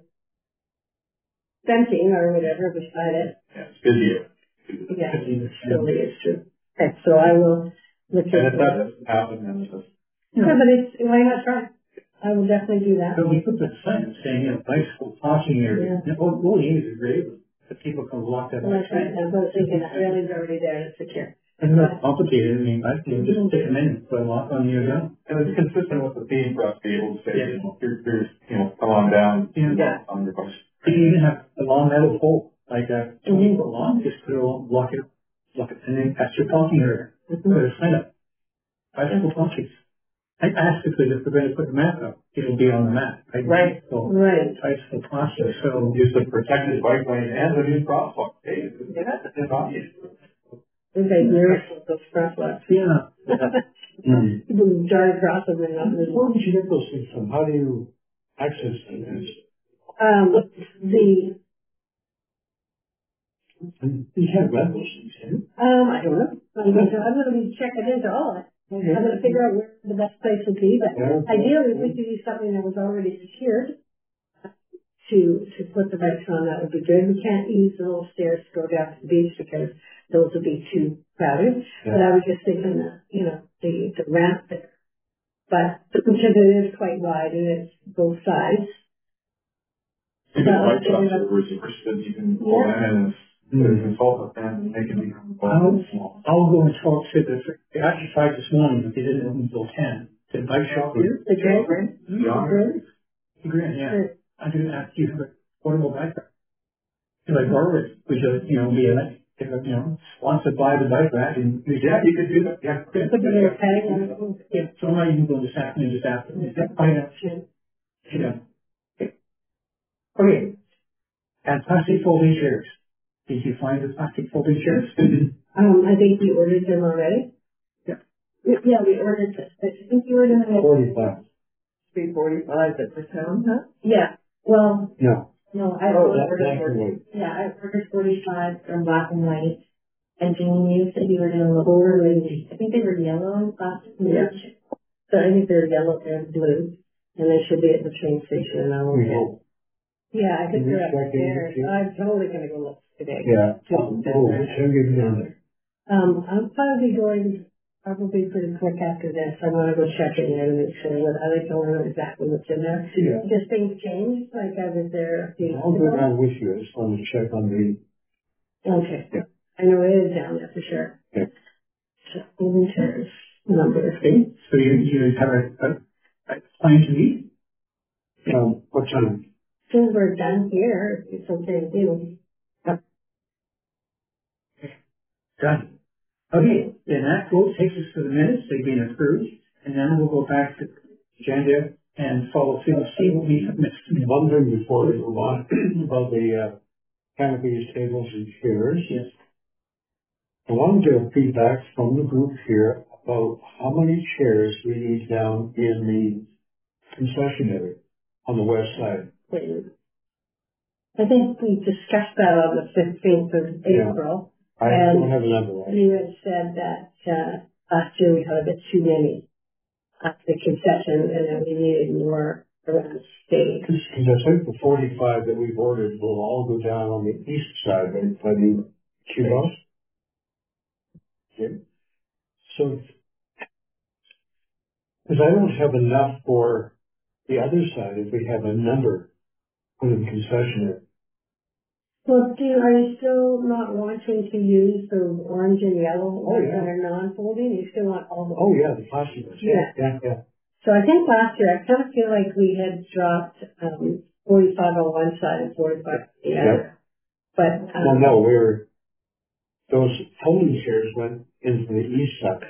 fencing or whatever beside it. Yeah, it's busier. Yeah, it surely is true. Okay, so I will look And if into that it. doesn't happen, then it's just, Yeah, but it's, why not try? I will definitely do that. so we put the sign saying, you know, bicycle parking area, Yeah. and all, all the areas are great, the people can walk that. Well, that's right, I was thinking that railing's already there, it's secure. It's not complicated, I mean, I can just stick them in, put a lock on the other. and it's consistent with the theme for us to be able to say, Yeah. you know, here's, here's, you know, come on down. Yeah. On your bus. You can even have a long metal pole, like a twenty Mhm. foot long, just put it on, lock it, lock it, and then that's your parking area. Mhm. Put a sign up. Bicycle parking. I asked if if we're going to put the map up, it'll be on the map. Right. So, Right. bicycle parking, so. Use the protected bike lane and the new crosswalk. Hey, it's, Yeah. it's obvious. Okay, mirrors with those crosswalks. Yeah. Mm. People drive across them and not Where did you get those things from? How do you access things? Um, the, You can't rent those things, can you? um, I don't know. I'm going to, I'm going to be checking into all of it. I'm going to figure out where the best place would be, but Yeah. ideally we could use something that was already secured to, to put the bikes on. That would be good. We can't use the little stairs to go down to the beach because those would be too crowded. Yeah. But I was just thinking that, you know, the, the ramp there. But because it is quite wide and it's both sides. You can bike shops are resources that you can pull Yeah. in and there's a consultant and they can be. I'll, I'll go and talk to the, they actually tried this morning, but they didn't open until ten. The bike shop here. The drill, right? Yeah. Grant, yeah. I didn't ask you for a portable bike rack. If I borrow it, we should, you know, be like, if, you know, sponsored by the bike rack and. Yeah, you could do that, yeah. Put it in a tag on it. Yeah, so I'm not even going this afternoon, this afternoon. Yeah, I know. Yeah. Okay. And plastic folding chairs. Did you find the plastic folding chairs? Um, I think we ordered them already. Yeah. Yeah, we ordered them. I think you ordered them. Forty-five. Three forty-five at the town, huh? Yeah, well, No. no, I Oh, That, ordered, that can wait. Yeah, I ordered forty-five from black and white. And Jean, you said you were doing the overlay. I think they were yellow and plastic. Yeah. So I think they're yellow and blue, and they should be at the train station and I'll We look. hope. Yeah, I think Can you they're check in upstairs. too? I'm totally gonna go look today. Yeah. Just- Oh, send it down there. Um, I'm probably going, probably pretty quick after this. I wanna go check it in and make sure that I like don't know exactly what's in there. Yeah. Just things change, like I was there a few I'll weeks go ago. down with you. I just want to check on the, Okay. Yeah. I know it is down there for sure. Yeah. So, inventories, number. Okay, so you, you have a, a, a plan to meet? um, what time? As soon as we're done here, it's okay to do. Done. Okay, then that vote takes us to the minutes, they've been approved, and then we'll go back to the agenda and follow through, see what we have missed. One thing before we move on, about the, uh, canopies, tables and chairs. Yes. I want to get feedback from the group here about how many chairs we need down in the concession area on the west side. I think we discussed that on the fifteenth of Yeah. April. I And don't have a number. Right? you had said that, uh, last year we had a bit too many at the concession and that we needed more around the state. Because I think the forty-five that we've ordered will all go down on the east side by, by the kiosks. Okay. So, because I don't have enough for the other side, if we have a number put in concessionary. Well, do, are you still not wanting to use the orange and yellow Oh, ones yeah. that are non-folding? You still want all the... Oh, yeah, the plastic ones. Yeah. Yeah, yeah. So I think last year, I kind of feel like we had dropped, um, forty-five on one side and forty-five on the other. Yeah. But, Well, um, no, we were, those folding chairs went into the east side.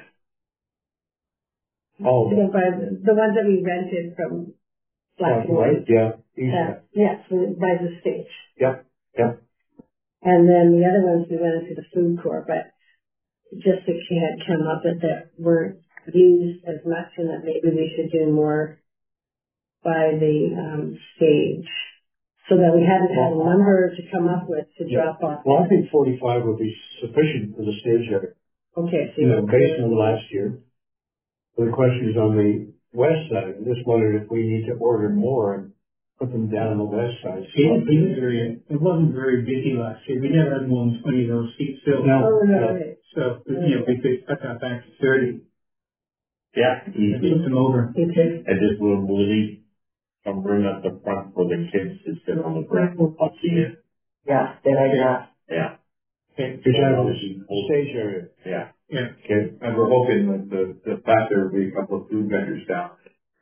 Oh, the, by- the ones that we rented from Black and right, White. yeah, east Yeah, side. yeah, so by the stage. Yep, yep. And then the other ones we went into the food court, but just that she had come up with that weren't used as much and that maybe we should do more by the um, stage. So that we hadn't had a number to come up with to Yeah. drop off. Well, I think forty-five would be sufficient for the stage area. Okay, so You know, based on last year. The question is on the west side. I'm just wondering if we need to order more and put them down on the west side. It, it, was very, it wasn't very busy last year. We never had more than twenty of those seats filled. No, Oh, no, no. right. So, you know, we could cut that back to thirty. Yeah, and easy. Put them over. Okay. And just we'll, we'll leave some room at the front for the kids to sit on the ground. I'll see it. Yeah, good idea. Yeah, Okay. You're talking about the stage area. yeah. Yeah. Okay, and we're hoping that the, the fact there will be a couple of food vendors down.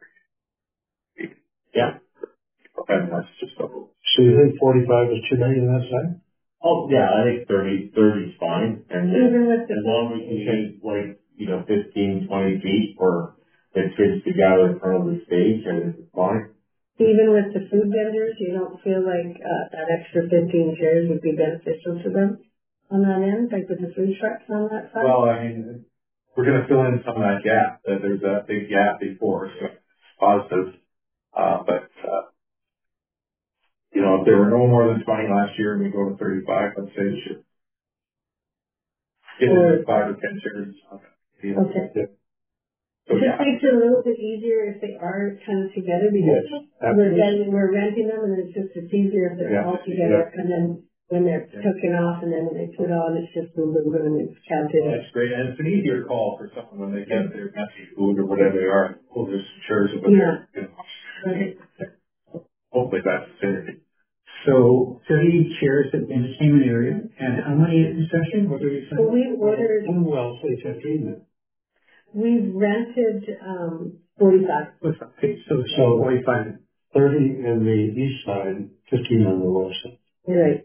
Yeah. And that's just a little. So you think forty-five is too many on that side? Oh, yeah, I think thirty, thirty is fine. And then Even with the, as long as we can leave like, you know, fifteen, twenty feet for the kids to gather in front of the stage, and it's fine. even with the food vendors, you don't feel like uh, that extra fifteen chairs would be beneficial to them on that end, like with the food trucks on that side? Well, I mean, we're gonna fill in some of that gap, that there's a big gap before, so it's positive. Uh, but, uh, you know, if there were no more than twenty last year and we go to thirty-five, let's say it should get Or- in five or ten chairs. You know, Okay. So, It just yeah, makes it a little bit easier if they are kind of together Yes, because we're absolutely. renting, we're renting them and it's just, it's easier if they're Yeah. all together and then when they're Yeah. taken off and then when they put on, it's just a little bit and it's counted. that's great, and it's an easier call for someone when they get their messy food or whatever they are, pull their chairs over there. You know. Hopefully that's the synergy. So thirty chairs at the entertainment area, and how many at the session? What are you Well, saying? we ordered, Well, say fifteen then. we've rented, um, forty-five. What's that? Okay, so, So- so forty-five. Thirty in the east side, fifteen on the west side. Right.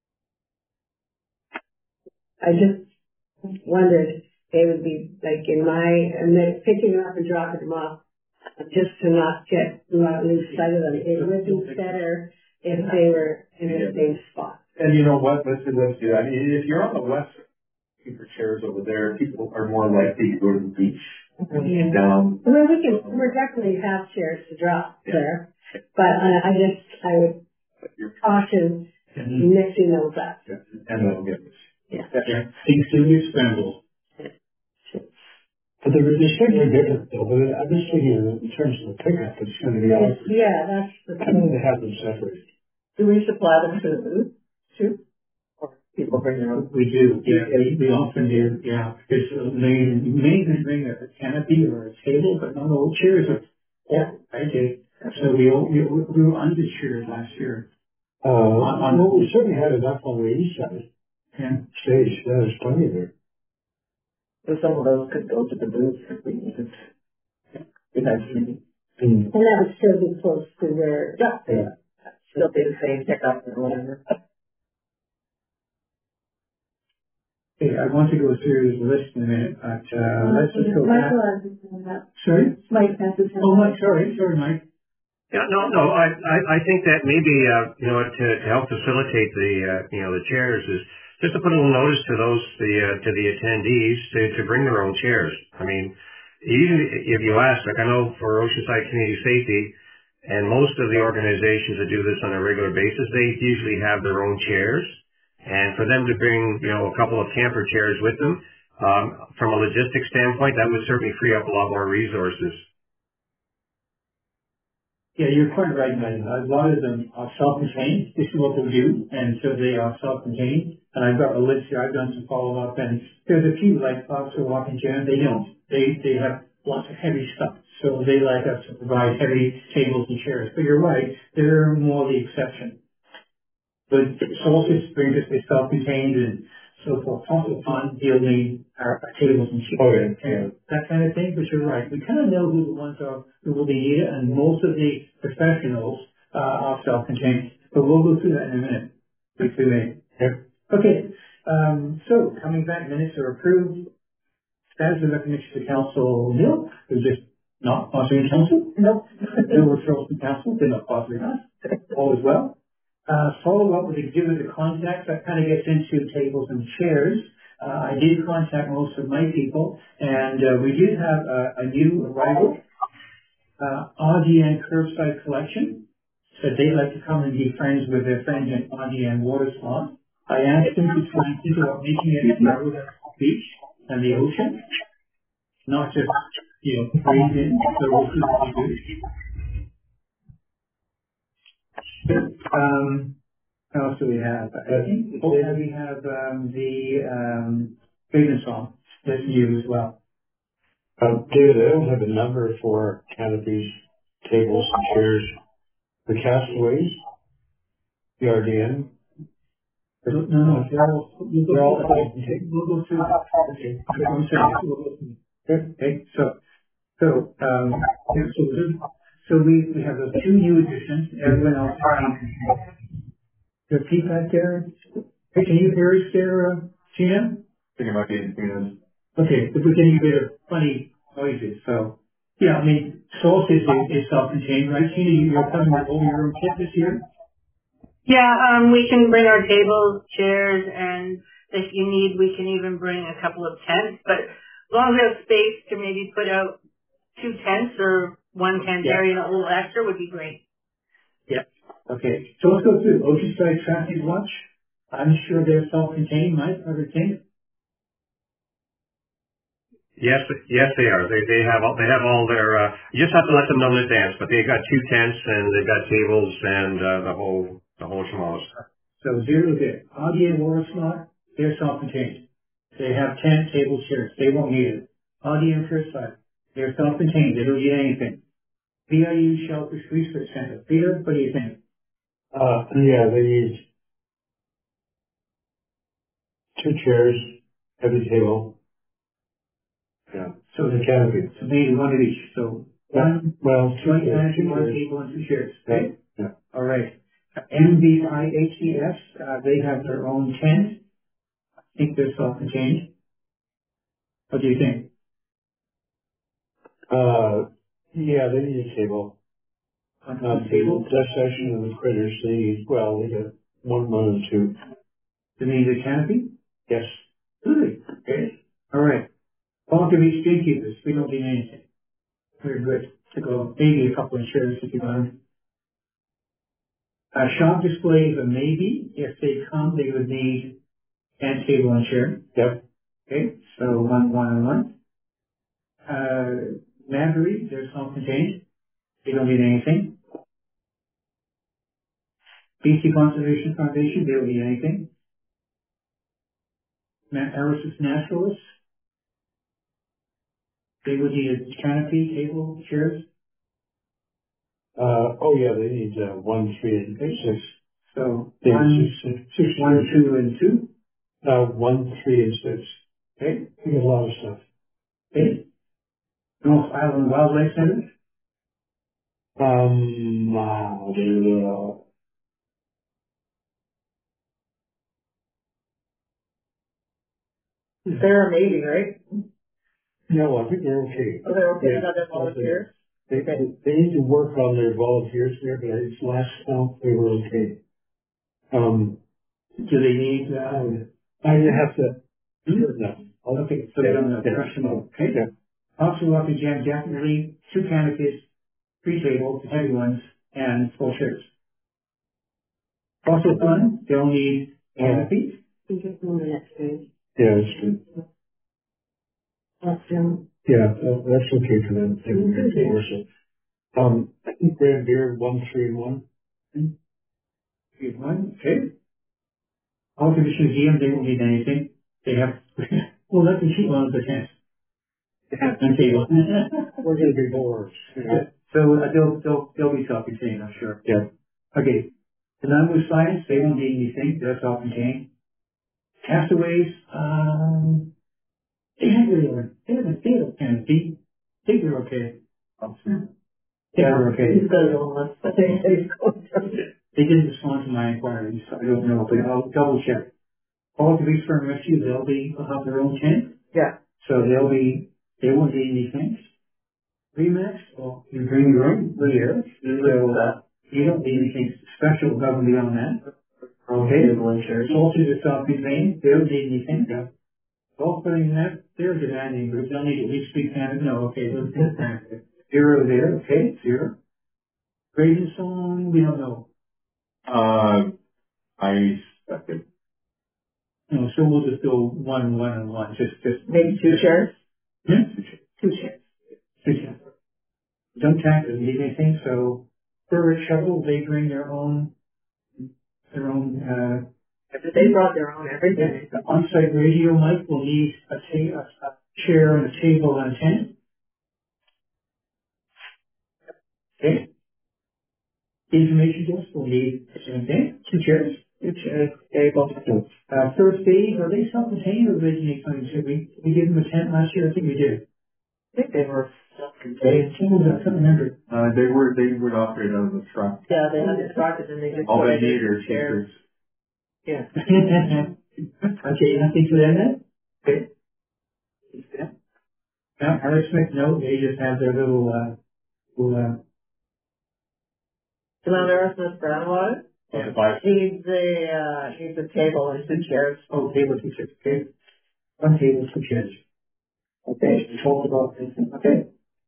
I just wondered, they would be like in my, and then picking them up and dropping them off, just to not get, not lose sight of them. It would be better if they were in the same spot. And you know what, let's, let's do that. I mean, if you're on the west, looking for chairs over there, people are more likely to go to the beach. Mhm. Down. Well, we can, we're definitely have chairs to drop Yeah. there, but uh, I just, I would You're- caution Mm-hmm. mixing those up. And they'll get this. Yeah. Yeah, things do get scrambled. But they're, they're certainly different though, but I'm just thinking in terms of the pickup, it's gonna be It's, awkward. yeah, that's the I mean, thing. to have them separated. Do we supply them to the booth too? Or people bring their own? We do, yeah, we, we often do, yeah. Because they may even bring a canopy or a table, but not all chairs are, Yeah. I did. So we, all- we, we were under chairs last year. Uh, well, we certainly had enough on the east side Yeah. stage, there's plenty there. So some of those could go to the booth if we needed. Eventually. And And that would still be close to where. Yeah. Yeah. Still be the same pickup or whatever. Okay, I want to go through the list in a minute, but, uh, let's just go back. Michael has his hand up. Sorry? Mike has his hand Oh, up. Mike, sorry, sorry, Mike. Yeah, no, no, I, I, I think that maybe, uh, you know, to, to help facilitate the, uh, you know, the chairs is just to put a little notice to those, the, uh, to the attendees to, to bring their own chairs. I mean, even if you ask, like I know for Oceanside Community Safety and most of the organizations that do this on a regular basis, they usually have their own chairs. And for them to bring, you know, a couple of camper chairs with them, um, from a logistics standpoint, that would certainly free up a lot more resources. Yeah, you're quite right, man. A lot of them are self-contained. This is what they do, and so they are self-contained. And I've got a list here. I've done some follow-up, and there's a few like Fox or Walking Chair. They don't. They they have lots of heavy stuff. So they like us to provide heavy tables and chairs. But you're right, they're more the exception. But Solstice brings us is self-contained and so forth. Also fun, they'll need our, our tables and chairs, Oh, yeah. and that kind of thing. But you're right, we kind of know who the ones are who will be needed, and most of the professionals uh, are self-contained. But we'll go through that in a minute. If we may. Okay. Um, so coming back, minutes are approved. Status of recognition to council, nil. They're just not sponsoring council. No. No referrals to council. They're not sponsoring us. All is well. Uh, follow up with exhibitor contacts. That kind of gets into tables and chairs. Uh, I did contact most of my people, and uh, we did have a, a new arrival, uh, R D N Curbside Collection. Said they'd like to come and be friends with their friends in R D N Water Slot. I asked them to try and think about making it near the beach and the ocean, not just, you know, breathe in. So we'll see what we do. Um, what else do we have? I think oh, we have um, the um, famous song that's new as well. Uh, David, I don't have a number for canopies, tables, and chairs. The castaways, the R D N. No, no, they're all, we'll go They're all through that. We'll go through that. Okay. I'm sorry. We'll go through that. Okay. So, so, um, yeah, so, so we, we have those two new additions. Everyone else, the feedback there. Hey, can you hear us there, uh, Gina? I think it might be in Tina's. Okay, but we're getting a bit of funny noises, so. Yeah, I mean, Solstice is, is self-contained, right? Gina, you- you're coming with all your own kit this year? Yeah, um, we can bring our tables, chairs, and if you need, we can even bring a couple of tents. But as long as we have space to maybe put out two tents or one tent Yeah. area and a little extra would be great. Yeah. Okay, so let's go through Oceanside Traffic Watch. I'm sure they're self-contained, Mike, I would think. Yes, yes, they are. They they have all they have all their. Uh, you just have to let them know in advance. But they've got two tents and they've got tables and uh, the whole the whole schmaltz. So zero there. R D A Water Slot, they're self-contained. They have ten table chairs. They won't need it. R D M Curbside, they're self-contained. They don't need anything. V I U Shellfish Research Center. Peter, what do you think? Uh, yeah, they need two chairs, heavy table. Yeah. So the canopy. So maybe one of each. So one, Well, two one chairs. canopy, Two one chairs. table, and two chairs. Okay? Yeah. All right. M B I H E S, uh, they have their own tent. I think they're self-contained. What do you think? Uh, yeah, they need a table. One Uh, table? that section of the critters, they need, well, they got one, one, and two. Do they need a canopy? Yes. Really? Okay. All right. All of these gatekeepers, we don't need anything. Very good. To go, maybe a couple of chairs if you want. Uh, shop displays a maybe. If they come, they would need tent, table, and chair. Yep. Okay, so one, one, and one. Uh, Mandarin, they're self-contained. They don't need anything. B C Conservation Foundation, they don't need anything. Ma- Eris's Naturalists, they would need a canopy, table, chairs. Uh, oh yeah, they need, uh, one, three, and six. So They one, need six, six, six one, chairs. two, and two. Uh, one, three, and six. Okay, We got a lot of stuff. okay. North Island Wildlife Center, Um, uh, They're a maybe, right? no, I think they're okay. Oh, they're okay Yeah. with other volunteers? They, they need to work on their volunteers there, but it's last count, they were okay. Um, do they need, uh, I have to, hmm? no. Okay, so they don't have Yeah. pressure mode, okay? Yeah. Option Rocky Jam, definitely two canopies, three tables, heavy ones, and four chairs. Also fun, they'll need canopies. You just move the next page. Yeah, it's good. That's, um, Yeah, uh, that's okay for them. They can do it. Um, I think Grand Beard, one, three, and one. Here's one, okay. Alteration Museum, they don't need anything. They have, well, let them keep one of the tents. And table. We're gonna be bored. So uh, they'll, they'll, they'll be self-contained, I'm sure. Yeah. Okay. The non-moose science, they won't need anything. They're self-contained. Castaways, um, they have really, they have a feel and feet. I think they're okay. They are okay. He's got it on us, but they, They didn't respond to my inquiries, so I don't know, but I'll double check. All the Reef Firm Rescue, they'll be, will have their own tent, yeah. so they'll be, they won't need anything. Remax, well, you bring your own gear, so uh, you don't need anything special above and beyond that. Okay. Soldiers are self-contained, they don't need anything. Yeah. All putting that, they're demanding, but they'll need at least three cans. No, okay, let's do that. Zero there, okay, zero. Grading song, we don't know. Uh, I suspect it. No, so we'll just go one, one, and one, just, just. Maybe two chairs? Yeah, Two chairs. two chairs. Don't tax doesn't need anything, so for a shovel, they bring their own, their own, uh, They brought their own everything. the on-site radio mic will need a ta- a, a chair and a table and a tent. Okay. Information desk will need the same thing, two chairs, two chairs, table. Uh, first aid, are they self-contained or did they need something? Should we, we give them a tent last year? I think we did. I think they were They, self-contained. I can't remember. Uh, they were, they would operate out of the truck. Yeah, they had the truck and then they just All put they it need in are the chair. teachers. Yeah. Okay, nothing to them then? Okay. Yeah. Now, Harry Smith, no, they just have their little, uh, little, uh, So now there is this Brownwater. Yeah. Five. Needs a, uh, needs a table and two chairs. oh, table, two chairs, okay. One table, two chairs. Okay, we talked about this, okay.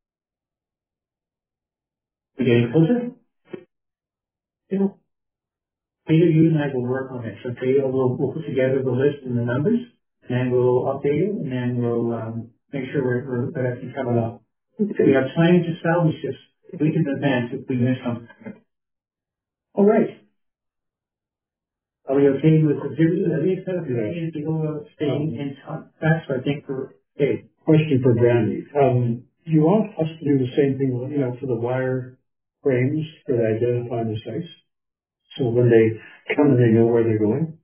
We getting closer? Yeah. Peter, you and I will work on it. So Peter, we'll, we'll put together the list and the numbers, and we'll update it, and then we'll, um, make sure we're, we're, that I can cover it up. We are planning to salvage this. We can advance if we miss something. All right. Are we okay with the visitors? Are we set up to go, uh, staying in touch? That's, I think, for, okay. Question for Brandy. Um, you want us to do the same thing, you know, for the wire frames that identify the sites? So when they come, they know where they're going?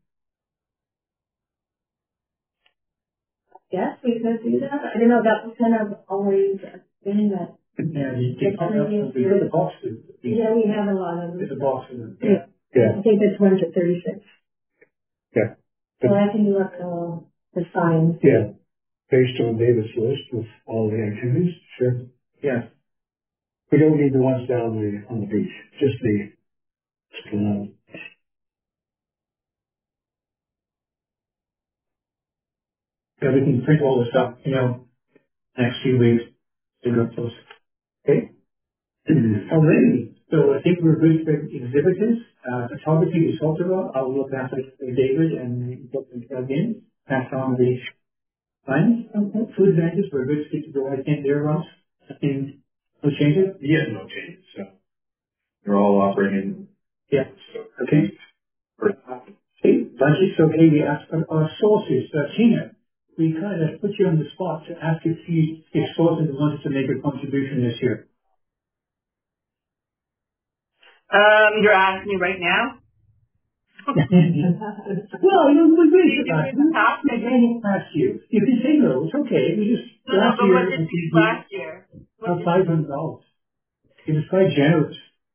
Yes, we could do that. I don't know, that was kind of always a thing that, Yeah, you can come up with the boxes. yeah, we have a lot of them. There's a box in them. Yeah. Yeah, I think this one's at thirty-six. yeah, So I can look, uh, the signs. yeah. Based on David's list of all the activities, sure. Yes. We don't need the ones down the, on the beach, just the, uh, Yeah, we can print all this up, you know, next few weeks to go close. Okay? Alrighty. So I think we're good for exhibitors. Uh, photography we talked about. I'll look after David and get them plugged in. Pass on the lines. Food vendors, we're good to get to go. I think they're Ross. I think no changes. Yeah, no change, so. They're all operating. Yeah. Okay. Okay. Budget's okay. We asked for our sources. Uh, Tina, we kind of put you on the spot to ask if you, if sources wanted to make a contribution this year. Um, you're asking me right now? Well, you know, we really should not. We did last year. You can say no, it's okay. We just, No, no, last but year, what did you do last year? What about did- five hundred dollars. It was quite generous.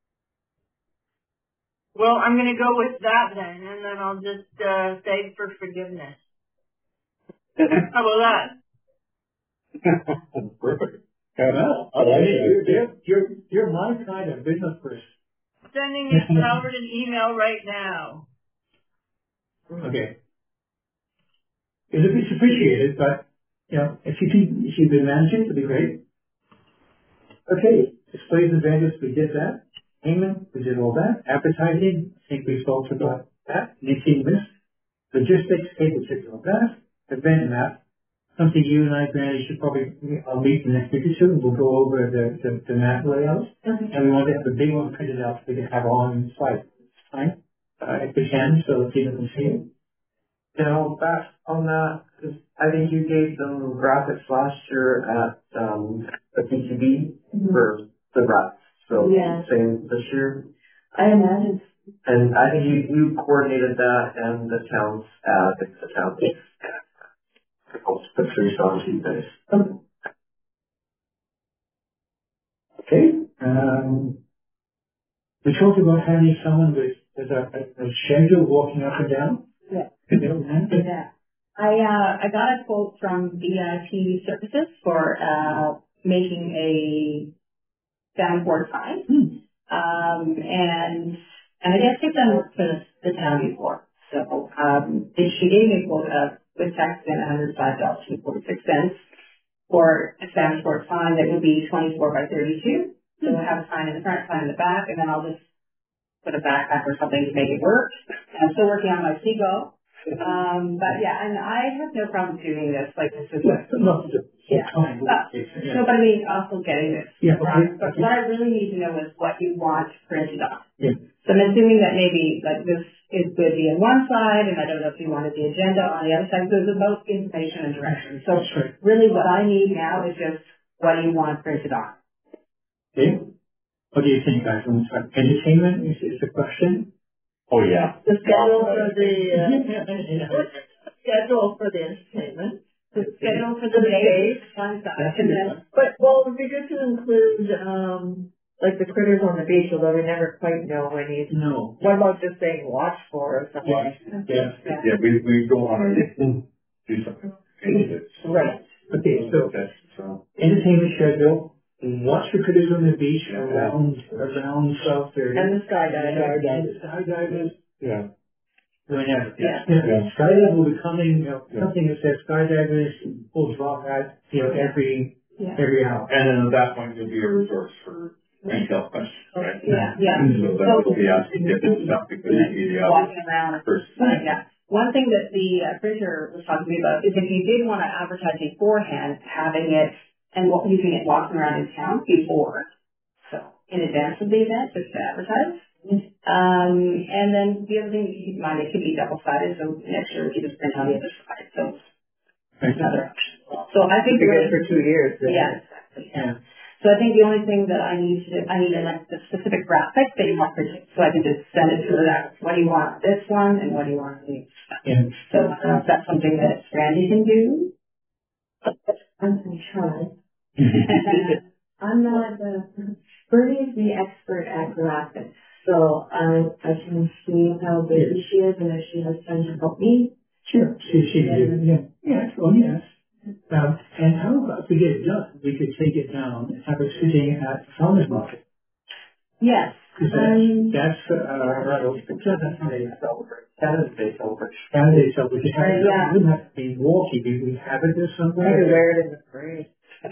Well, I'm gonna go with that then, and then I'll just, uh, beg for forgiveness. How about that? Perfect. Well, I like you're, it. you're, you're, you're my kind of business person. Sending you Howard an email right now. Okay. It's, it's appreciated, but, you know, if you can, if you can manage it, it'd be great. Okay, displays and vendors, we did that. Payment, we did all that. Advertising, I think we spoke about that. Anything missed? Logistics, table tips on that. Event map, something you and I, Granny, should probably, I'll meet the next week or two. We'll go over the, the, the map layout. Okay. And we want to have the big one printed out so we can have on site. It's fine, uh, if we can, so that people can see it. Now, back on that, 'cause I think you gave them graphics last year at, um, the P T B for the rats. So, Yeah. same this year. I imagine. And I think you, you coordinated that and the town's, uh, I think the town's, the three songs you guys. Okay, um, we talked about having someone with, with a, a, a schedule walking up and down. Yeah. You know, and- Yeah. I, uh, I got a quote from V I P Services for, uh, making a soundboard sign. Hmm. Um, and, and I guess they've done work for the, the town before. So, um, they- she gave me a quote of, with tax and one hundred five dollars and forty-six cents for a soundboard sign that would be twenty-four by thirty-two. So we'll have a sign in the front, sign in the back, and then I'll just put a backpack or something to make it work. I'm still working on my Seagull. Um, but yeah, and I have no problem doing this. Like this is Yeah, not the Yeah. time. Uh, Yeah. no, but I mean also getting this. Yeah, okay, Um, but okay. what I really need to know is what you want printed on. Yeah. So I'm assuming that maybe like this is would be on one side, and I don't know if you wanted the agenda on the other side. So it's both information and direction. So That's right. really, what I need now is just what you want printed on. Okay. What do you think, guys? On the entertainment is, is the question? Oh, yeah. The schedule for the, uh, Yeah. schedule for the entertainment. The schedule for For the the day, days. one side, That's and a good then one. But, well, it'd be good to include, um, like the critters on the beach, although we never quite know when he's, No. what about just saying watch for or something? Yeah. Yeah. Yeah, we, we go on and do something. Right. Okay, so That's, so. entertainment schedule. Watch the critters on the beach around around South thirty. And the skydiving. Skydivers. Skydivers. Yeah. Whenever. Yeah. Yeah. Skydive will be coming. You know, something that says skydivers will drop out. You know, every Yeah. every hour. And then at that point, you'll be a resource for retail questions, right? Yeah, yeah. So that will be asking different stuff because you need the Walking other around. person. Right, yeah. One thing that the uh, printer was talking to me about is if you did want to advertise beforehand, having it and wa- using it walking around in town before, so in advance of the event, just to advertise. Um, and then the other thing to keep in mind, it could be double sided, so next year we could just print on the other side. So that's another option. So I think It'd be really, good for two years. then. yeah, exactly. Yeah. So I think the only thing that I need to, I need a, like, the specific graphic that you want printed, so I can just send it to that. What do you want on this one, and what do you want on the Yeah. So I don't know if that's something that Randy can do. I'm gonna try. I'm not the, Bernie is the expert at graphics, so I, I can see how busy she is and if she has time to help me. Sure. She, she did. Yeah. Yes. Oh, yes. Um, and how about to get it done? We could take it down and have it sitting at the farmer's market. Yes. Because Um, that's, that's, uh, right, it's Saturday celebrate, Saturday celebrate. Saturday, so we could have it, Yeah. it wouldn't have to be walkie, we would have it there You somewhere. could wear it in the parade. But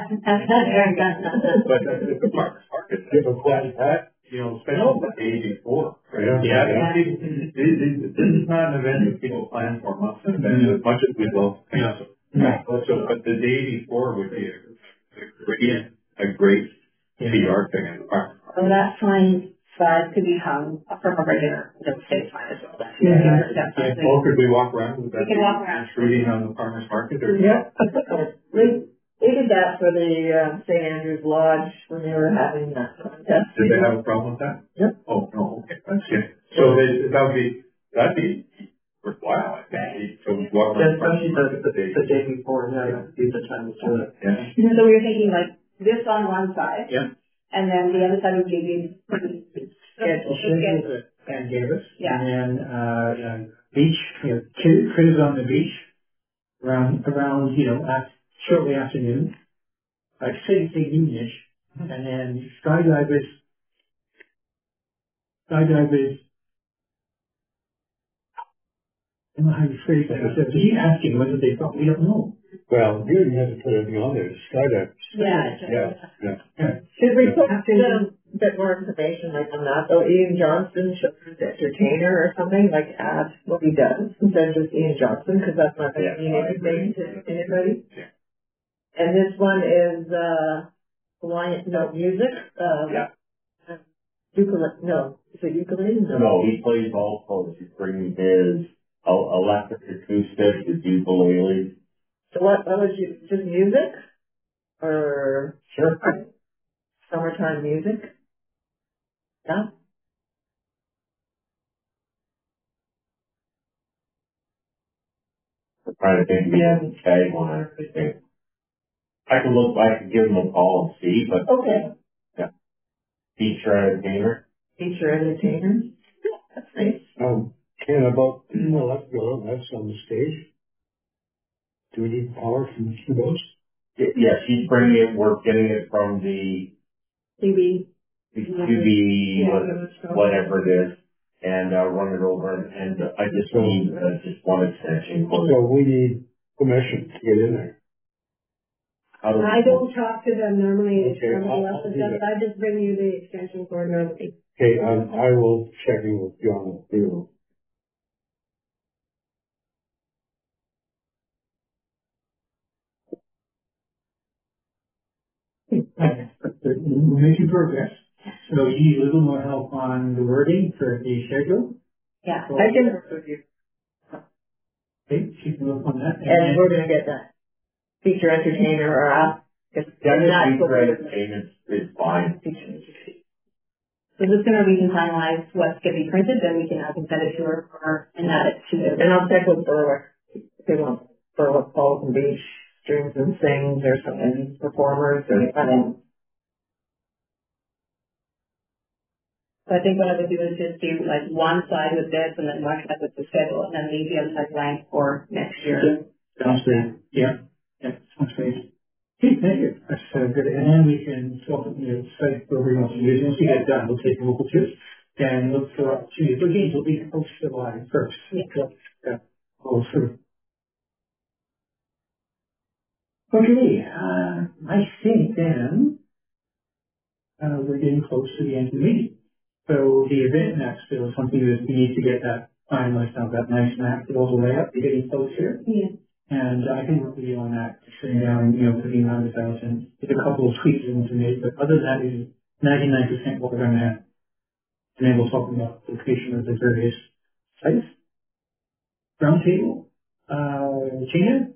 the the farmer's market, they have a flat hat, you know, especially the day before, right? Yeah. Yeah. This this- this is not an event that people plan for months in advance, as much as we love. Yeah. Right. So, but the day before would be a, a great, a great Yeah. P R thing in the farmer's market. So that sign size could be hung from a regular, you know, state sign as well. That's, Yeah. that's Yeah. something. Or could we walk around with that? We can walk around. Intruding on the farmer's market or? Yeah. We, we did that for the, uh, Saint Andrew's Lodge when they were having that contest. Did they have a problem with that? Yep. Oh, no, okay, that's good. So they, that would be, that'd be worthwhile, I think, to walk Yeah, around. especially the, the, the day before, yeah, that'd be the time to do it. Yeah. So we were thinking like this on one side. Yeah. And then the other side would be the Schedule, schedule that Dan gave us. Yeah. And then, uh, uh, beach, you know, kid- critters on the beach around, around, you know, at, shortly afternoon. Like say, say noonish. And then skydivers, skydivers, I don't know how you phrase that. So he's asking whether they thought, we don't know. Well, you didn't have to put anything on there, skydive. Yeah. Yeah, yeah. Yeah. Should we put some bit more information like on that though? Ian Johnson, children's entertainer or something, like add what he does instead of just Ian Johnson, because that's not going to mean anything to anybody. Yeah. And this one is, uh, Hawaiian, no, music, uh. Yeah. Ukulele, no, is it ukulele? No, he plays all folks. He's bringing his, el- electric acoustic, the ukulele. So what, what was you, just music? Or Sure. summertime music? Yeah? I'm trying to think if we have a tag one or anything. I can look, I can give them a call and see, but Okay. yeah. Feature entertainer. Feature entertainer? That's nice. Um, Ken, about the electrical, that's on the stage. Do we need power from those? Y- Yeah, she's bringing it, we're getting it from the, T V. the Q B, Yeah. whatever it is, and, uh, run it over, and, and I just need, uh, just one extension. So we need permission to get in there. How do we- I don't talk to them normally. Okay, I'm I'll- less I'll do than- that. I just bring you the extension cord normally. Okay, um, I will check in with John. Theo. We're making progress. So you need a little more help on the wording for the schedule. Yeah. I can work with you. Okay, she can work on that. And we're gonna get that feature entertainer or app. If Yeah, that's just what feature we're- entertainment is fine. Feature entertainer. So just gonna we can finalize what's gonna be printed, then we can I can send it to her for and add it to And the. I'll check with Berwick. If they want Berwick Falls and Beach streams and sings or something, performers or, I don't. So I think what I would do is just do like one side with this and then one side with the schedule and then leave the other side blank for next year. Sounds good. Yeah, yeah, sounds great. Okay, thank you. That's uh, good. And then we can swap it, you know, site where we want to use. Once we get it done, we'll take a local too and look for opportunities. But these will be post July first. Yeah. Yeah. All through. Okay, uh, I think then, uh, we're getting close to the end of the meeting. So the event map still is something that we need to get that finalized now, that nice map with all the way up. We're getting close here. Yeah. And I can work with you on that, sitting down, you know, putting on the thousand, with a couple of tweaks in to make, but other than that is ninety-nine percent what we're gonna have. And then we'll talk about location of the various sites. Roundtable, uh, Gina?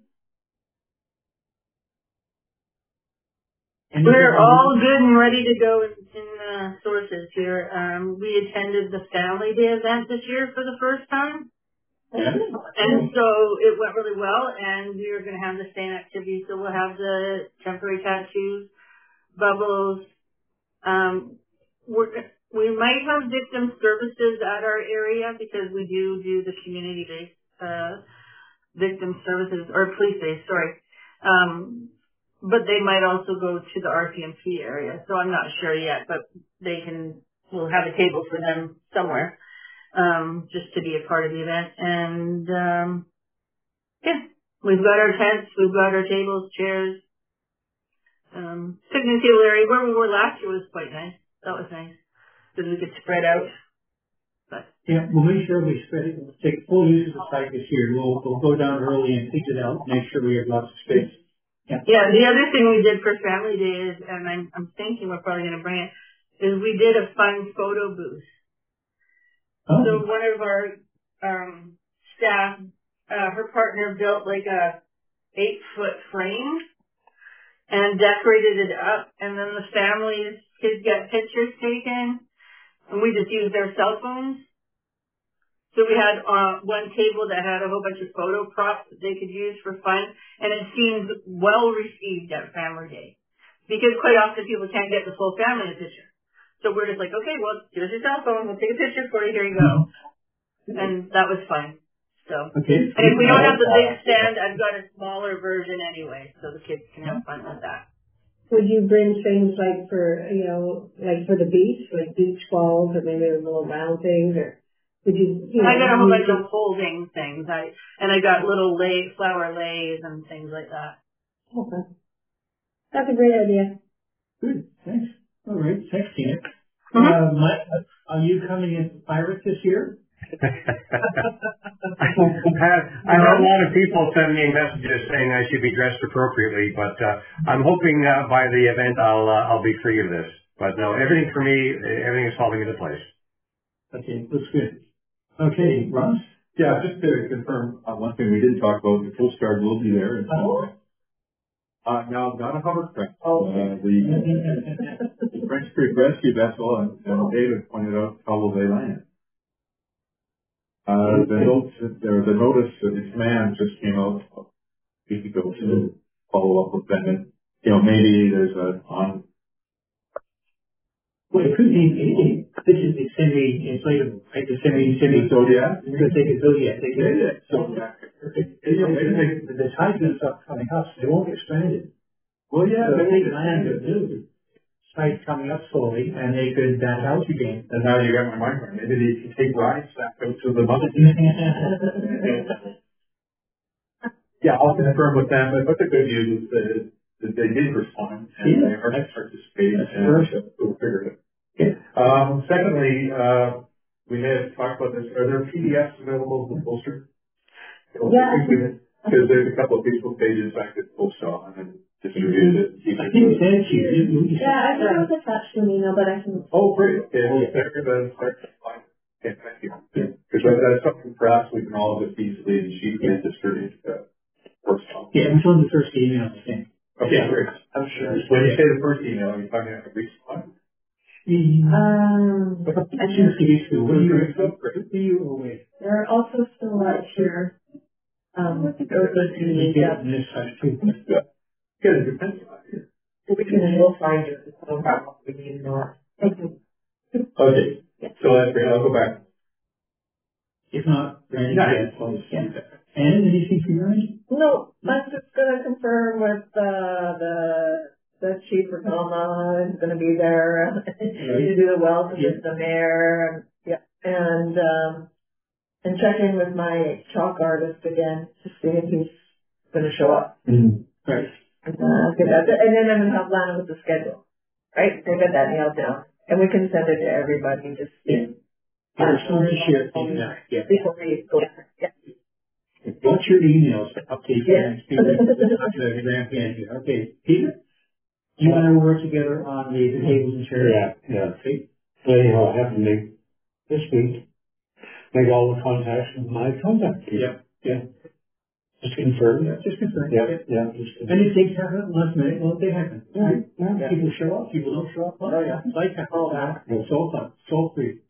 Anything We're on- all good and ready to go in, in uh, sources here. Um, we attended the Family Day event this year for the first time. Yeah. And so it went really well, and we are going to have the same activity. So we'll have the temporary tattoos, bubbles. Um, we're, we might have victim services at our area because we do do the community-based uh, victim services, or police-based, sorry. Um, but they might also go to the R C M P area. So I'm not sure yet, but they can, we'll have a table for them somewhere. Um, just to be a part of the event. And, um, yeah, we've got our tents, we've got our tables, chairs. Um, picnic table area where we were last year was quite nice. That was nice. Because we could spread out. But Yeah, we'll make sure we spread it, we'll take full use of the site this year. We'll, we'll go down early and fix it out, make sure we have lots of space. Yeah. yeah, the other thing we did for Family Day is, and I'm, I'm thinking we're probably going to bring it, is we did a fun photo booth. Oh. So one of our um, staff, uh, her partner built like a eight foot frame and decorated it up, and then the families could get pictures taken, and we just used their cell phones. So we had uh, one table that had a whole bunch of photo props that they could use for fun, and it seemed well received at Family Day because quite often people can't get the full family picture. So we're just like, okay, well, here's your cell phone. We'll take a picture for you. Here you go. And that was fun. So, Okay. and if we don't have the big stand, I've got a smaller version anyway, so the kids can have fun with that. Would you bring things like for, you know, like for the beach, like beach balls or maybe little round things, or would you, you know? I got a whole bunch use- of folding things. I and I got little lay flower lays and things like that. Okay. That's a great idea. Good, thanks. All right, thanks, Tina. Mm-hmm. Uh, Mike, are you coming as pirate this year? I had a lot of people send me messages saying I should be dressed appropriately, but uh, I'm hoping uh, by the event I'll uh, I'll be free of this. But no, everything for me, everything is falling into place. Okay, that's good. Okay, Ross? Yeah, just to confirm, uh, one thing we didn't talk about, the Coast Guard will be there. Oh. Uh, now, not a hovercraft. Oh. Uh, the French Creek Rescue Vessel, and, and David pointed out how will they land. Uh, the note, the, the notice of the command just came out a week ago to follow up with them. And, you know, maybe there's a on. Well, it could be, it, it, this is the semi-inflatable, right? The semi, semi. So, yeah. Because they could go, yeah, they could. Yeah, yeah. So, it, it, it, the, the tide's going to start coming up, so they won't get stranded. well, yeah. So if they land at noon, tide's coming up slowly, and they could back out again. And now you got my mind right. Maybe they can take rides back out to the mother. Yeah, I'll confirm with them, but, but the good news is that, that they did respond and Yeah. they are participating That's and perfect. we'll figure it out. Yeah. Um, secondly, uh, we may have talked about this. Are there P D Fs available in the poster? Yeah. Because there's a couple of Facebook pages I could post on and distribute it. I think it's there, Chief. You- you- Yeah, I don't know if it's attached to me, no, but I can. Oh, great. Okay, well, start with start with fine. Okay, thank you. Because that's something perhaps we can all just easily and cheaply distribute. Uh, first off. Yeah, it was on the first email, I think. Okay, great. I'm sure. When you say the first email, you're talking about a recent one? Um, I should see you too. What do you, Great. what do you away? there are also still out here. Um, those are You the, get in this side too. Get a good pencil out here. We can, we'll find it. We'll have what we need more. Okay, so that's great. I'll go back. If not, Randy, Yeah. yeah, close. Yeah. And anything from Randy? No, I'm just gonna confirm with, uh, the, the chief for Thelma is gonna be there to do the wells and with the mayor, and, yeah, and, um, and check in with my chalk artist again to see if he's gonna show up. Mm. Right. And, uh, get that- and then I'm gonna help Lana with the schedule, right? We'll get that nailed down, and we can send it to everybody, just. Yeah. Yeah, it's fun to share things out. Yeah. Before we go, yeah. What's your emails to update Yeah. things? The grant manager. Okay, Peter? You and I will work together on the, the tables and chairs? Yeah, yeah. Okay. They uh, have to make, this week, make all the contacts with my contact. Yeah, yeah. Just confirm. Yeah, just confirm. Yeah, yeah. Just And if things happen last minute, well, they happen. Yeah, yeah. People show up, people don't show up. Oh, yeah. Like that. Oh, yeah. It's all fun, it's all free.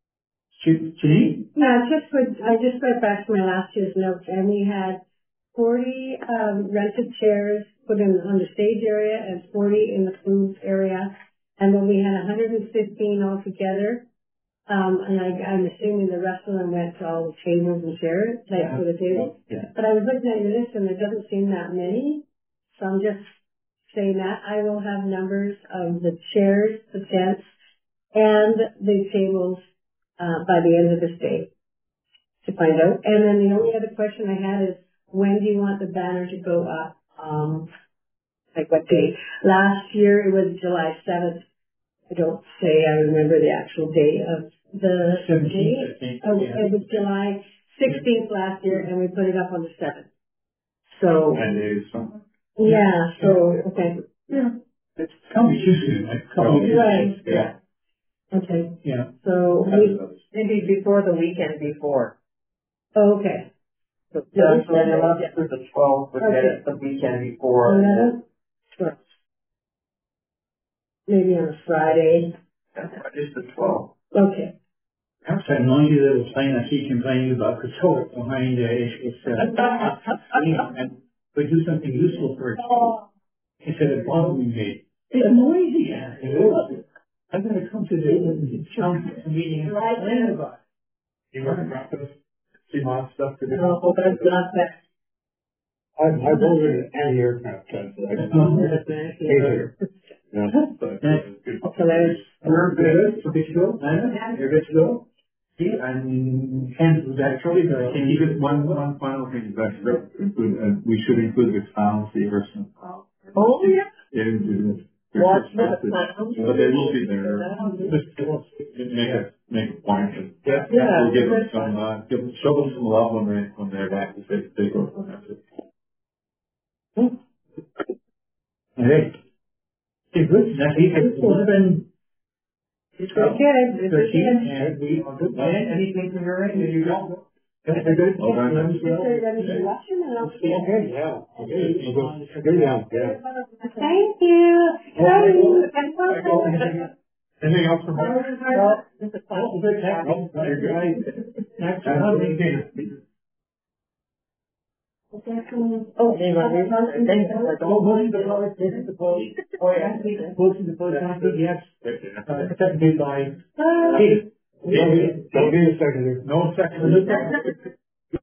Janine? yeah, just went, I just went back to my last year's notes, and we had forty, um, rented chairs put in on the stage area and forty in the food area. And then we had one hundred fifteen altogether. Um, and I, I'm assuming the rest of them went to all the tables and chairs, like for the tables. Yeah. But I was looking at your list and there doesn't seem that many. So I'm just saying that I will have numbers of the chairs, the tents, and the tables, uh, by the end of this day to find out. And then the only other question I had is, when do you want the banner to go up? Um, like what day? Last year it was July seventh. I don't say I remember the actual date of the Seventeenth, I date. think. Oh, Yeah. it was July sixteenth last year, and we put it up on the seventh. So, And it is something. yeah, so, okay. Yeah. It's coming too soon, right? Couple of years. Right. Yeah. Okay, Yeah. so, we, Maybe before the weekend before. oh, okay. So that's when the eleventh or the twelfth, but then it's the weekend before. eleven, twelve. Maybe on a Friday. Just the twelfth. Okay. Perhaps that noisy little plane I keep complaining about could tow it behind, uh, it's, it's, uh, you know, and we do something useful for it. Instead of bothering me. It's noisy, yeah. It is. I'm gonna come to the town meeting and complain about it. You want to wrap this, see my stuff to do? No, that's not that. I've, I've ordered an aircraft test. Yeah. Yeah. But, Yeah. uh, good. So there's, We're good, so good to go, Anna, you're good to go? See, and, and that's really the, Can you just one, one final thing, that, include, uh, we should include the clowns, the Everson. Oh, yeah. Yeah, it is. Watch the But clowns. they will be there. Just make a, make a point. and Yeah. We'll give them some, uh, give them, show them some love when they, when they're back, if they, they go. Alright. Okay, good, that's it, it's eleven. It's okay. It's Thirteen, okay. and we are good, and anything from your end, you go? Very good. Well done. Is there any question? And I'll see. Okay, yeah. Okay, we'll go straight down, yeah. Thank you. Anything else from her? No, this is fun. Oh, you're good. Next, Uh, uh, Oh, They were really- thank you. Oh, motion to close, motion to close. Oh, yeah. Motion to close, yes. Uh, seconded by Uh, Keith. Don't be, don't be a seconder. No second.